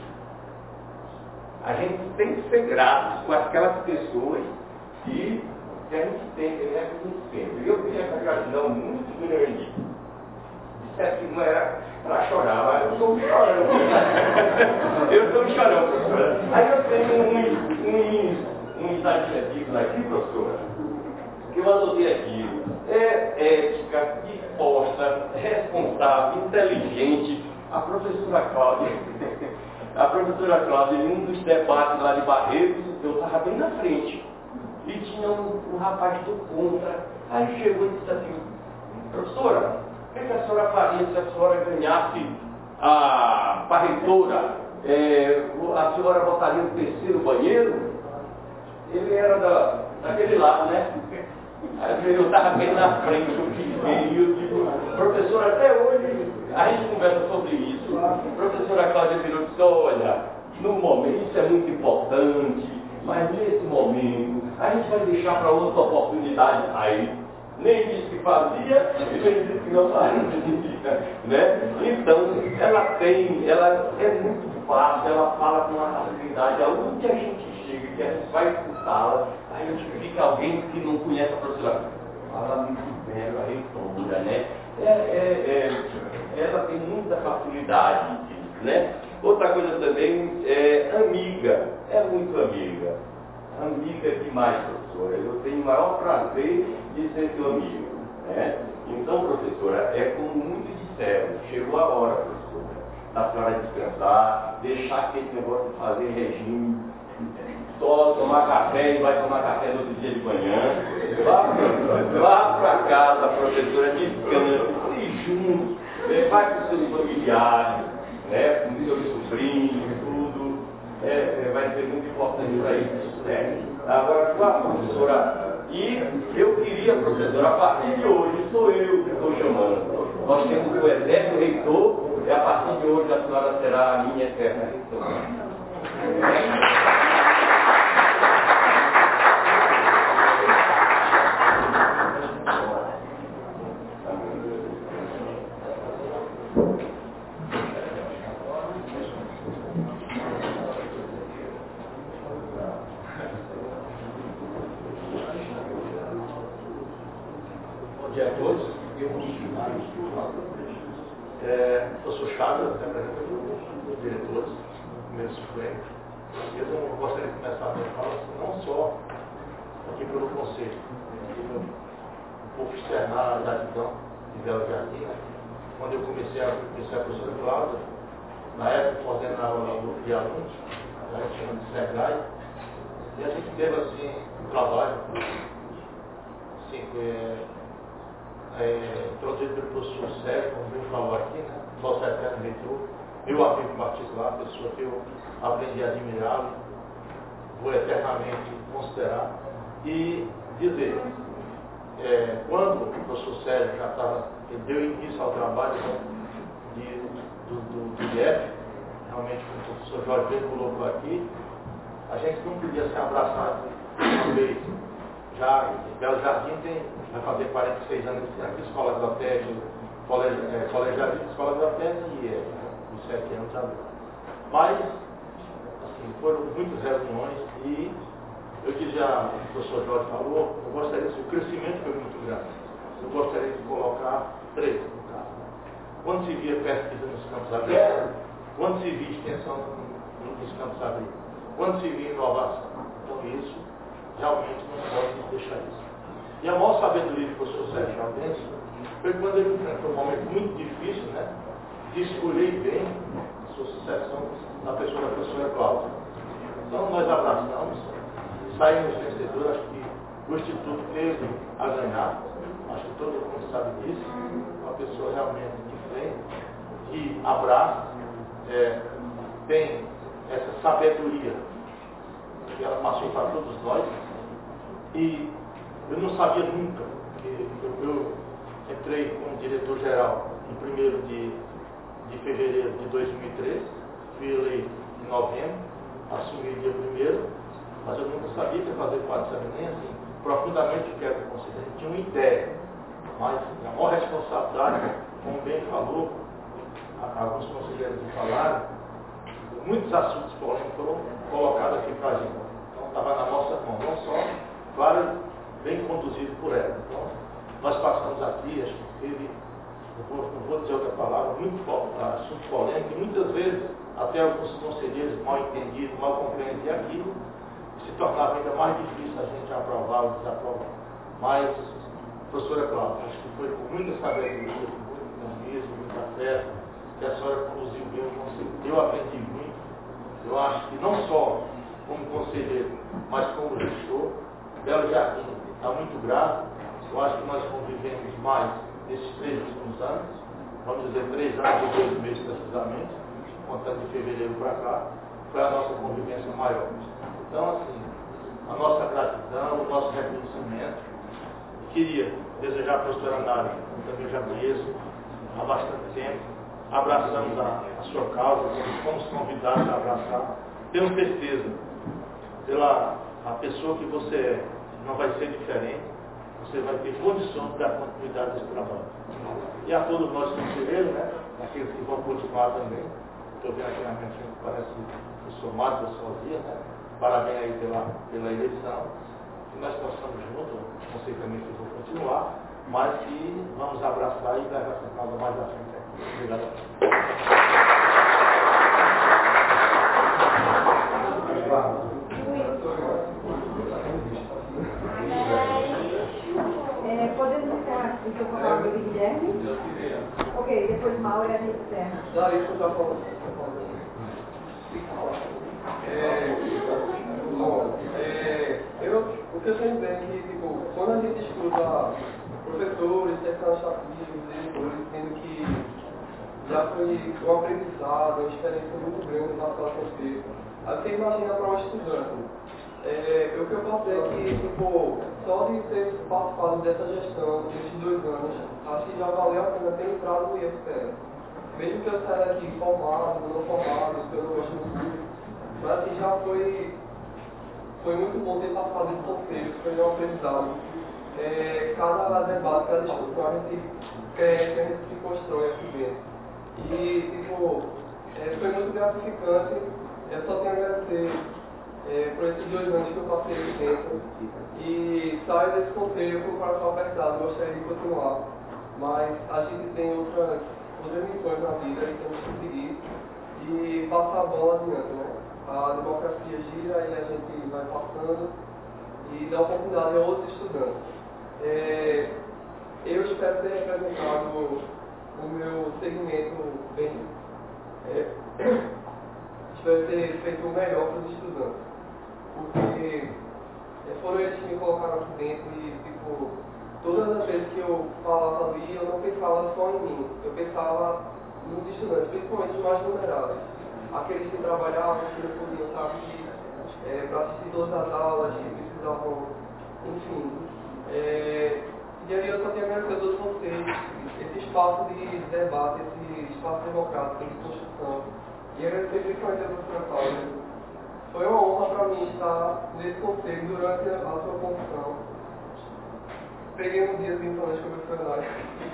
A gente tem que ser grato com aquelas pessoas que, que a gente tem, né, sempre. Eu tenho essa gratidão muito grande. Disse que não era para chorar, mas eu sou um chorão. Eu sou um chorão, professora. Aí eu tenho uns, uns, uns adjetivos aqui, professora, que eu anotei aqui. É ética, disposta, responsável, inteligente. A professora Cláudia, a professora Cláudia, em um dos debates lá de Barretos, eu estava bem na frente. E tinha um, um rapaz do contra. Aí chegou e disse assim, professora, o que a senhora faria se a senhora ganhasse a parreitora? É, a senhora botaria o terceiro banheiro? Ele era da, daquele lado, né? Aí eu estava bem na frente, eu quis ver, e eu digo, professora, até hoje a gente conversa sobre isso. A professora Cláudia virou e disse, olha, no momento isso é muito importante, mas nesse momento a gente vai deixar para outra oportunidade. Aí nem disse que fazia, nem disse que não fazia, né? Então, ela tem, ela é muito fácil, ela fala com uma facilidade, aonde a gente chega, que a gente vai escutá-la, a gente fica alguém que não conhece a professora, fala muito bem, a reitora, né? É, é, é, ela tem muita facilidade disso, né? Outra coisa também é amiga, é muito amiga. Amiga demais, professora. Eu tenho o maior prazer de ser seu amigo, né? Então, professora, é como muitos disseram, chegou a hora, professora, da senhora descansar, deixar aquele negócio de fazer regime, só tomar café e vai tomar café no outro dia de manhã. Vá para casa, professora, descanse, se junte, vai com seus familiares, né, com seus sobrinhos, tudo. É, é, vai ser muito importante para isso, né? Agora, com a professora, e eu queria, professora, a partir de hoje, sou eu que estou chamando. Nós temos o eterno reitor, e a partir de hoje a senhora será a minha eterna reitora. Quando eu comecei a conhecer a professora Cláudia, na época coordenava lá o grupo de alunos, a gente chama de SEGAI, e a gente teve assim um trabalho, assim, é, é, introduzido pelo professor Sérgio, como ele falou aqui, né? Nosso eterno reitor, meu amigo particular, pessoa que eu aprendi a admirar, vou eternamente considerar, e dizer, é, quando o professor Sérgio já estava, ele deu início ao trabalho, né, de, do, do, do I F, realmente como o professor Jorge Pedro colocou aqui, a gente não podia se abraçar uma vez. Já Belo Jardim tem, vai fazer quarenta e seis anos aqui, escola da T E D, colégio, é, colégio de escola da T E D e é, os sete anos agora. Mas, assim, foram muitas reuniões e eu dizia, o professor Jorge falou, eu gostaria de, o crescimento foi muito grande. Eu gostaria de colocar três no caso. Quando se via pesquisa nos campos abertos, quando se via extensão nos campos abertos, quando se via inovação. Então isso, realmente não pode deixar isso. E a maior sabedoria do professor Sérgio Aldense foi quando ele enfrentou um momento muito difícil, né? De escolher bem sua sucessão na pessoa da professora Cláudia. Então nós abraçamos, saímos vencedores, acho que o Instituto teve a ganhar, acho que todo mundo sabe disso, uma pessoa realmente de frente, que abraça, é, tem essa sabedoria que ela passou para todos nós, e eu não sabia nunca, que eu, eu entrei como diretor-geral em primeiro de, de fevereiro de dois mil e treze, fui eleito em novembro, assumi dia primeiro, mas eu nunca sabia que ia fazer parte dessa nem assim, profundamente o que era conselheiro, tinha uma ideia, mas a maior responsabilidade, como bem falou, alguns conselheiros me falaram, muitos assuntos polêmicos foram colocados aqui para a gente. Então estava na nossa mão, não só, claro, bem conduzido por ela. Então, nós passamos aqui, acho que teve, não vou, não vou dizer outra palavra, muito assunto polêmico, e muitas vezes até alguns conselheiros mal entendidos, mal compreendiam aquilo, se tornava ainda mais difícil a gente aprovar ou desaprovar. Mas, professora Cláudia, acho que foi com muita sabedoria, com muito dinamismo, muita fé, que a senhora conduziu bem o conselho. Eu aprendi muito. Eu acho que não só como conselheiro, mas como gestor, Belo Jardim está muito grato. Eu acho que nós convivemos mais nesses três últimos anos, vamos dizer três anos e dois meses precisamente, contando de fevereiro para cá, foi a nossa convivência maior. Então, assim, a nossa gratidão, o nosso reconhecimento. E queria desejar à professora Nádia, que também já conheço há bastante tempo, abraçamos a, a sua causa, fomos convidados a abraçar. Tenho certeza, pela a pessoa que você é, não vai ser diferente, você vai ter condição de dar continuidade desse trabalho. E a todos nós conselheiros, né, aqueles que vão continuar também, estou vendo aqui na minha frente, parece o professor Márcio, Sozinha, né, parabéns aí pela, pela eleição, que nós possamos juntos, não sei também se vou continuar, mas que vamos abraçar e levar essa causa mais à frente. Obrigado. É, podemos encerrar então com a palavra do Guilherme? Ok, depois Mauro e a gente encerra. Não, isso eu já falo. É, bom, é, eu, o que eu tenho bem é que, tipo, quando a gente escuta professores, secretários estatísticos, diretores, dizendo que já foi um aprendizado, uma experiência muito grande na situação dele. Aí você imagina para um estudante. É, o que eu posso dizer é que, tipo, só de ter participado dessa gestão, desses dois anos, acho que já valeu a pena ter entrado no I F P R. Mesmo que eu saia daqui formado, não formado, pelo gosto do curso, mas assim, já foi, foi muito bom ter participado desse conselho, foi um aprendizado. É, cada debate, cada discussão, a gente cresce, a gente se constrói aqui dentro. E, tipo, é, foi muito gratificante. Eu só tenho a agradecer é, por esses dois anos que eu passei aqui dentro. E saio desse conselho com o coração apertado, gostaria de continuar. Mas a gente tem outras, outras missões na vida e temos que seguir e passar a bola adiante, né? A democracia gira e a gente vai passando e dá oportunidade a outros estudantes. É, eu espero ter representado o meu segmento bem. É, espero ter feito o melhor para os estudantes. Porque é, foram eles que me colocaram aqui dentro e, tipo, todas as vezes que eu falava ali, eu não pensava só em mim. Eu pensava nos estudantes, principalmente os mais vulneráveis. Aqueles que trabalhavam, que não podiam estar aqui é, para assistir todas as aulas, que precisavam, enfim. É, e aí eu só tenho a agradecer a todos vocês, esse espaço de debate, esse espaço democrático de construção. E agradecer principalmente a professora Cláudia. Foi uma honra para mim estar nesse conselho durante a sua construção. Peguei um dia principalmente como funcionário.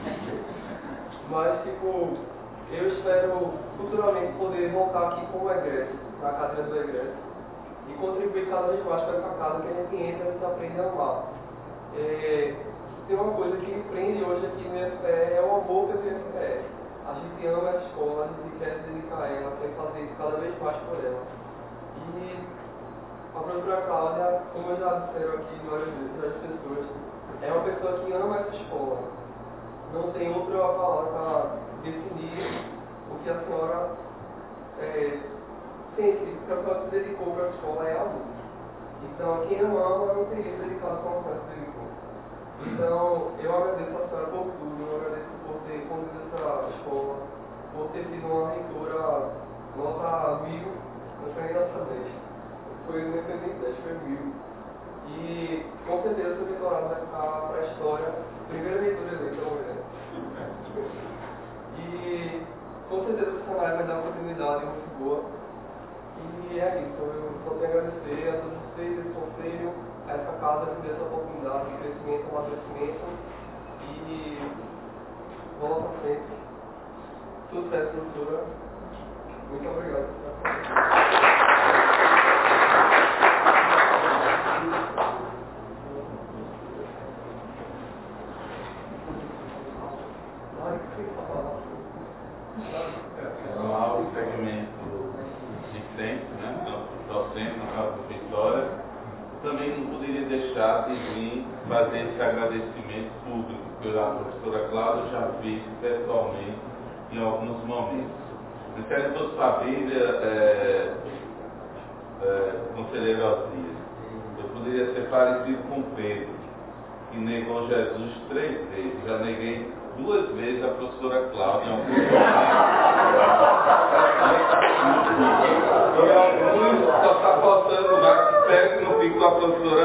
Mas, tipo, eu espero futuramente poder voltar aqui como egresso, na cadeira do egresso, e contribuir cada vez mais para essa casa que a gente entra e a gente aprende a amar. É, tem uma coisa que me prende hoje aqui no I F P R, é o amor pelo I F P R. A gente ama essa escola, a gente quer se dedicar a ela, quer fazer isso cada vez mais por ela. E a professora Cláudia, como eu já disseram aqui várias vezes, várias pessoas, é uma pessoa que ama essa escola. Não tem outra palavra para definir o que a senhora é, científica só se dedicou para a escola é aluno. Então, quem não ama não teria dedicado como se dedicou. Então, eu agradeço a senhora por tudo, eu agradeço por ter conduzido essa escola, por ter sido uma reitora nota mil, não foi nem nota dez, foi no independente dez, foi mil. E com certeza seu doutorado vai ficar para a história, primeira reitora eleita, mulher. E com certeza o cenário vai dar uma oportunidade muito boa. E é isso, eu só tenho a agradecer a todos vocês, esse conselho, a essa casa que deu essa oportunidade de crescimento, amadurecimento e bola para frente. Sucesso, doutora. Muito obrigado. Então, há o segmento discente, né, docente, na casa da Vitória, também não poderia deixar de vir fazer esse agradecimento público pela professora Cláudia, já fiz pessoalmente em alguns momentos. Ministério toda família, é, é, conselheiro Alcias, eu poderia ser parecido com Pedro, que negou Jesus três vezes. Já neguei duas vezes a professora Cláudia em alguns e alguns só está faltando mais, espero que não fique com a professora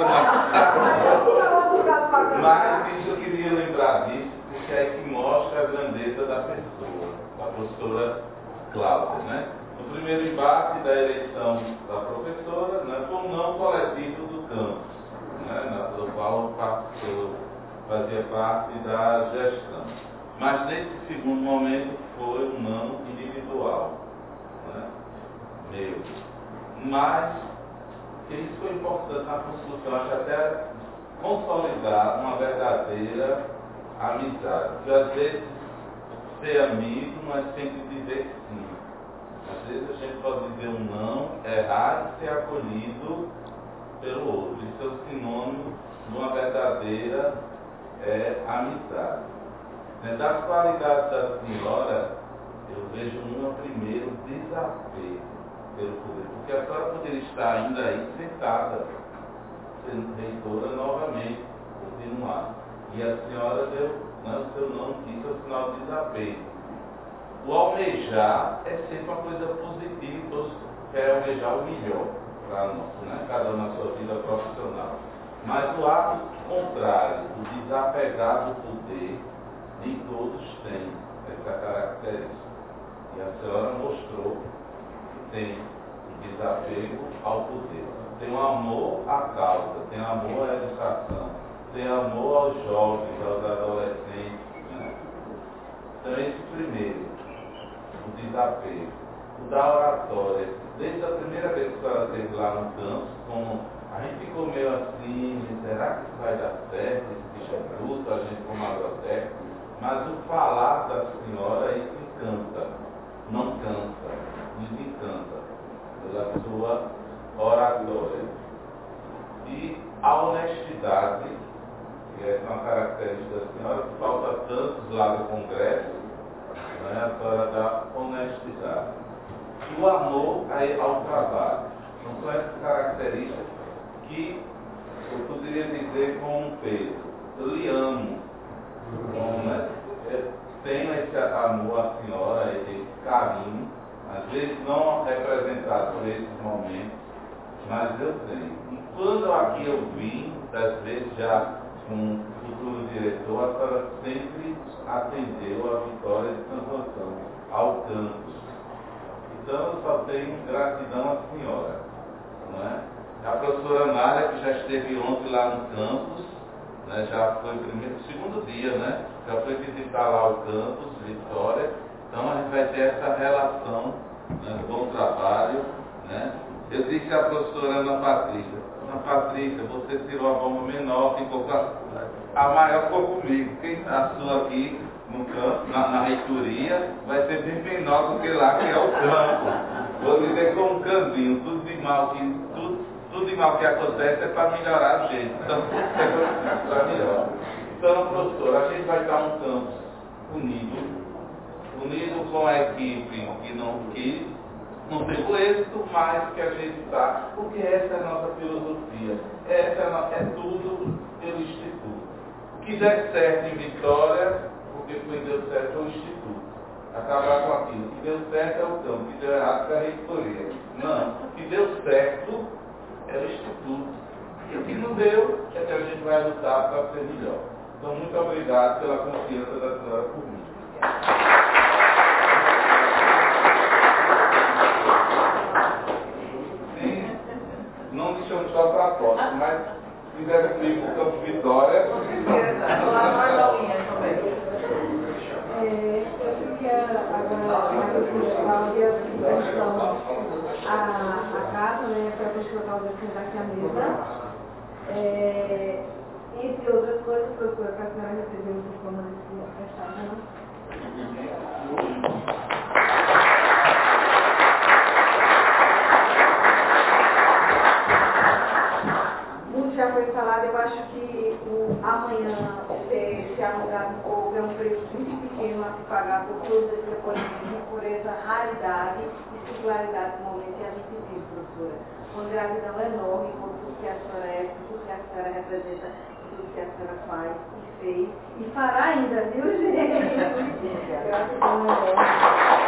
não. Mas isso eu queria lembrar disso, porque é que mostra a grandeza da pessoa, da professora Cláudia, né? No primeiro embate da eleição da professora, né, foi um não coletivo do campus, né, na, do qual eu fazia parte da gestão. Mas nesse segundo momento foi um não individual, né, meu. Mas isso foi importante na construção, acho até consolidar uma verdadeira amizade. Porque às vezes ser amigo não é sempre dizer sim. Às vezes a gente pode dizer um não, errar e ser acolhido pelo outro. Isso é o sinônimo de uma verdadeira é, amizade. Das qualidades da senhora, eu vejo uma primeiro desafio pelo poder, porque a senhora poderia estar ainda aí sentada, sendo reitora novamente, continuar. E a senhora deu, né, o seu não disse o sinal de desapego. O almejar é sempre uma coisa positiva, todos querem almejar o melhor para nós, né? Cada um na sua vida profissional. Mas o ato contrário, o desapegar do poder, nem todos têm essa característica. E a senhora mostrou que tem um desapego ao poder. Tem um amor à causa, tem amor à educação, tem amor aos jovens, aos adolescentes. Né? Então esse primeiro, o desapego. O da oratória. Desde a primeira vez que a senhora esteve lá no campus, como a gente ficou meio assim, será que isso vai dar certo? Esse bicho é bruto, a gente como agrotécnico. Mas o falar da senhora, isso encanta, não cansa, nos encanta pela sua oratória. E a honestidade, que é uma característica da senhora, que falta tantos lá no Congresso, né, a senhora da honestidade. E o amor ao trabalho. Então são essas características que eu poderia dizer com um Pedro, eu lhe amo. Bom, né? Eu tenho esse amor à senhora, esse carinho, às vezes não representado por esses momentos, mas eu tenho. E quando aqui eu vim, das vezes já com um futuro diretor, a senhora sempre atendeu a Vitória de Santo Antônio, ao campus. Então eu só tenho gratidão à senhora. Não é? A professora Nália, que já esteve ontem lá no campus, né, já foi o primeiro, segundo dia, né? Já foi visitar lá o campus, Vitória. Então a gente vai ter essa relação, né, bom trabalho, né? Eu disse à professora Ana Patrícia, Ana Patrícia, você tirou a bomba menor, ficou com a, a maior ficou comigo. Quem a sua aqui no campo, na, na reitoria, vai ser bem menor do que lá, que é o campo. Vou dizer com um caminho, tudo de mal que tudo. Tudo de mal que acontece é para melhorar a gente. Então, é para melhor. Então, professor, a gente vai estar um campus unido, unido com a equipe que não quis, não teve o êxito, mas que a gente está, porque essa é a nossa filosofia, essa é, a nossa, é tudo pelo Instituto. O que der certo em Vitória, porque foi deu certo é o Instituto. Acabar com aquilo. O que deu certo é o campo, o que deu errado é a reitoria. Não, o que deu certo é o Instituto. E o que não deu é que a gente vai lutar para ser melhor. Então, muito obrigado pela confiança da senhora por mim. Sim, não deixamos só para a próxima, mas se quiser comigo para o Campo Vitória. É, eu queria agora mais a Cláudia, a, a casa, né, para a professora Cláudia sentar aqui à mesa. É, entre outras coisas, professora, para a senhora receber o diploma desse prestado, né? Muito já foi falado, eu acho que o amanhã ser, ser alugado um pouco é um preço muito pequeno a se pagar por todos esses depoimentos, por essa raridade e singularidade do momento que a gente vive, professora. Uma gratidão enorme por tudo que a senhora é, por tudo que a senhora representa, por tudo que a senhora faz e fez e fará ainda, viu, gente? Gratidão enorme.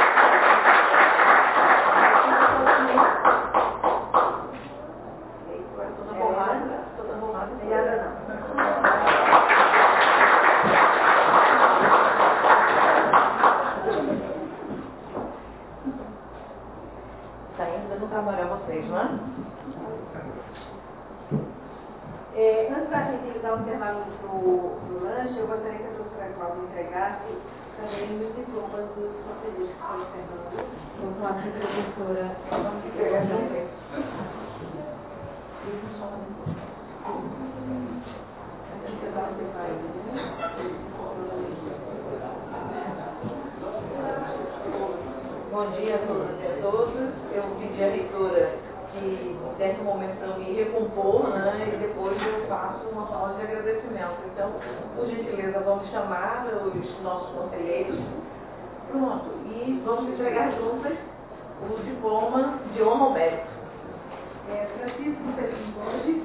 É, antes da gente dar um intervalo para o lanche, eu gostaria que a professora Cláudia entregasse também os diplomas dos conselheiros que foram Fernando. Vou falar com a professora, vamos entregar também. Bom dia a todas e a todos. Eu pedi à reitora que desse um momento para eu me recompor, né, e depois eu faço uma fala de agradecimento. Então, por gentileza, vamos chamar os nossos conselheiros. Pronto. E vamos entregar juntas o diploma de honra ao mérito. É, Francisco Pedrinho Borges.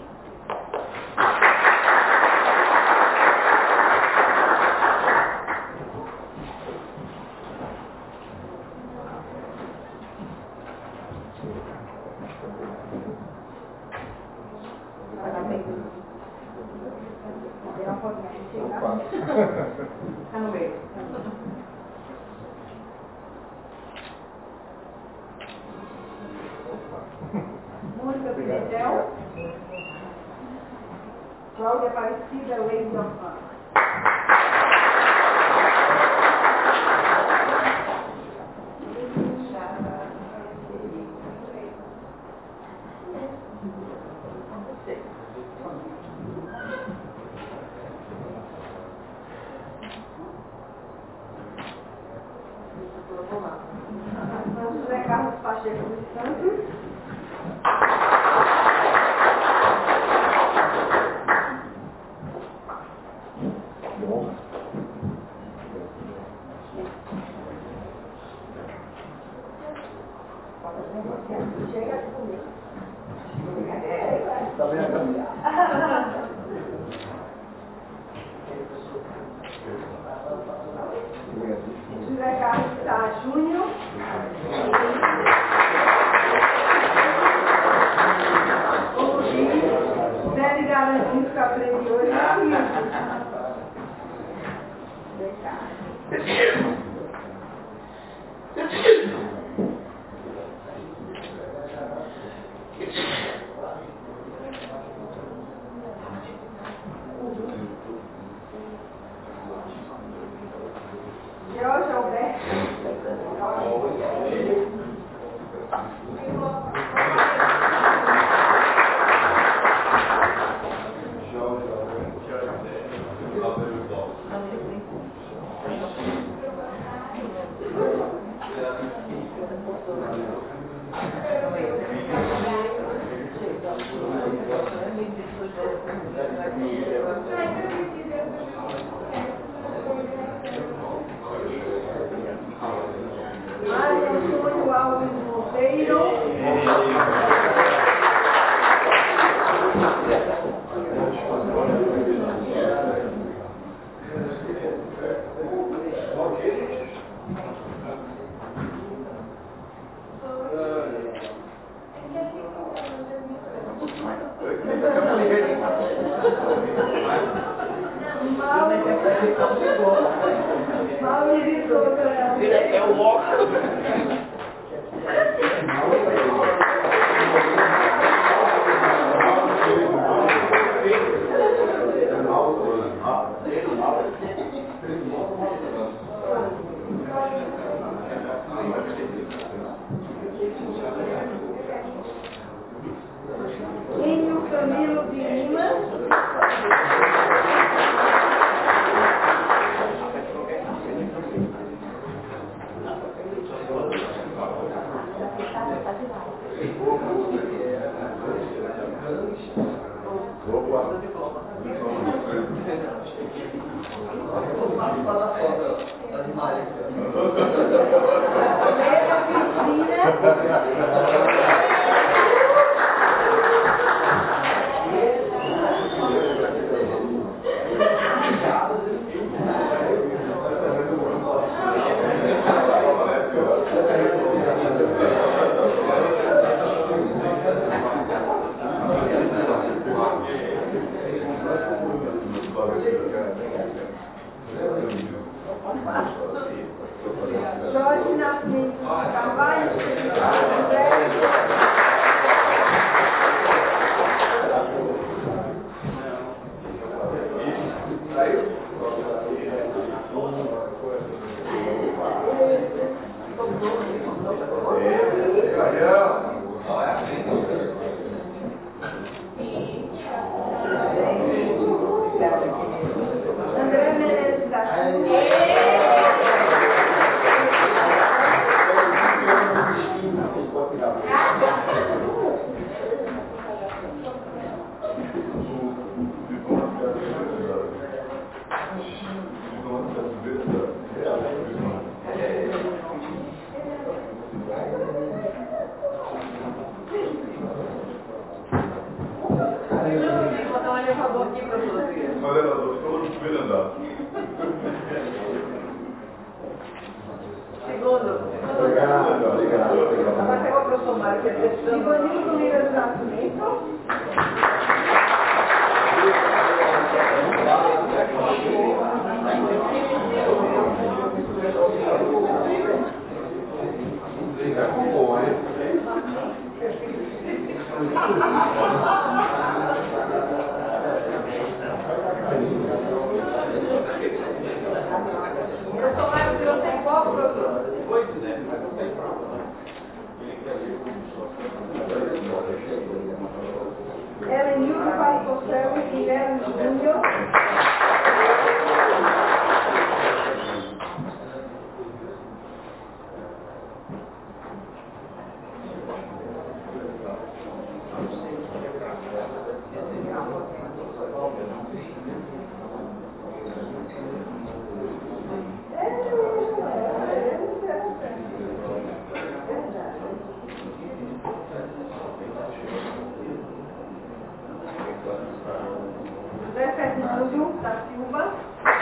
Está no meio. Mônica Pimentel. Cláudia Aparecida Leite Alfano. José Carlos Pacheco dos Santos. Chega comigo. Está bem a José Carlos Sá Júnior. O Zé Garantido que eu aprendi hoje é aqui. Jorge Alberto. Mário Antônio Alves Ribeiro. É o óculos. Enio Camilo de Lima. Jorge Nascimento Carvalho. André Menezes da Segundo. Obrigado, obrigado. Agora pegou o professor Mário, que é professor. Ivanildo Lira do Nascimento. Professor Mário tirou sem qual, professor? Oito, né? Mas não tem problema. Ellen Hilda Vasconcelos e Guilherme Júnior. José Fernando da Silva.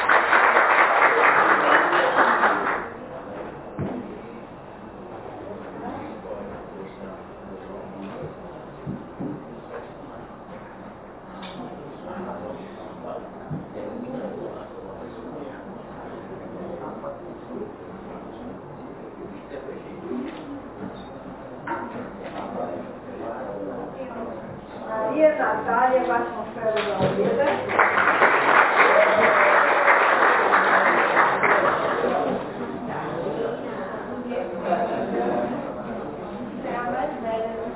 Maria Natália Vasconcelos Almeida. É a mais velha, né?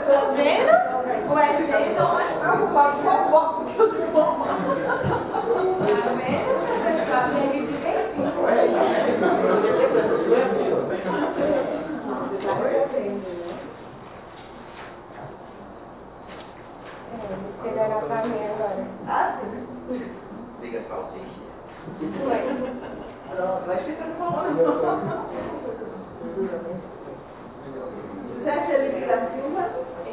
Tá vendo? O exemplo estão mais preocupados com o voto que os povos. Tá vendo? Você sabe ele direitinho. Ele era pra mim agora. Ah, sim. Liga salsicha. Pronto, vai ficando falando. José Felipe da Silva.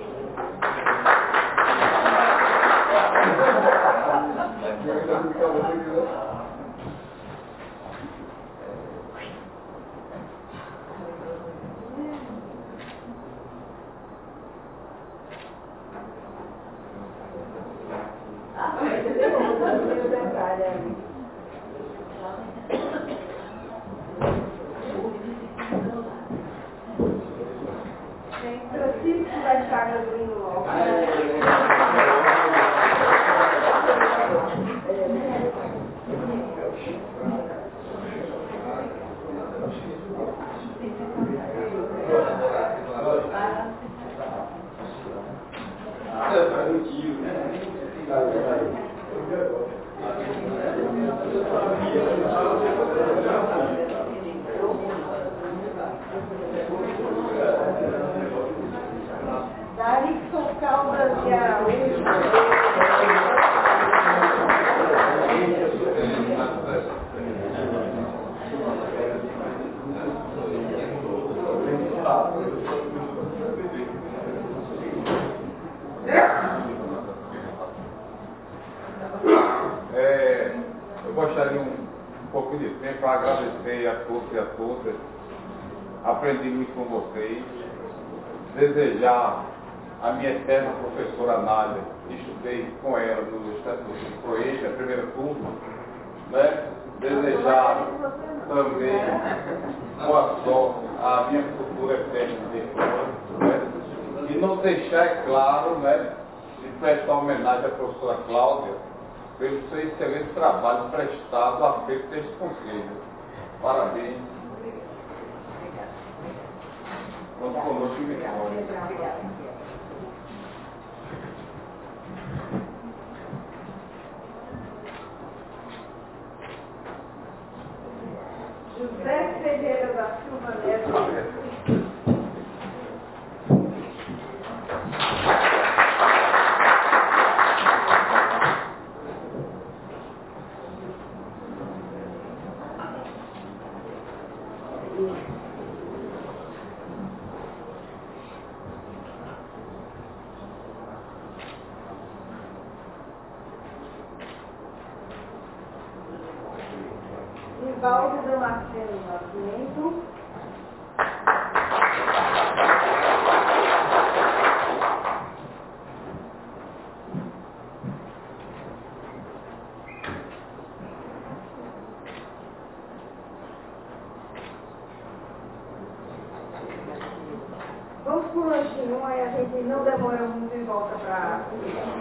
Ah, mas você tem um detalhe ali. Francisco da Chaga do Hino Lopes. Darikson Caldas de Araújo. É, eu gostaria um, um pouco de tempo para agradecer a todos e a todas. Aprendi muito com vocês. Desejar a minha eterna professora Nádia, estudei com ela no Estatuto de Proeja, primeiro turno, né? Desejar também boa sorte à minha futura eterna diretora, né? E não deixar, é claro, né, de prestar homenagem à professora Cláudia pelo seu excelente trabalho prestado à frente deste conselho. Parabéns. Vamos conosco e vitória. José Ferreira da Silva Neto. Nivaldo Damasceno Nascimento. Vamos para o lanchinho, aí a gente não demora muito e volta para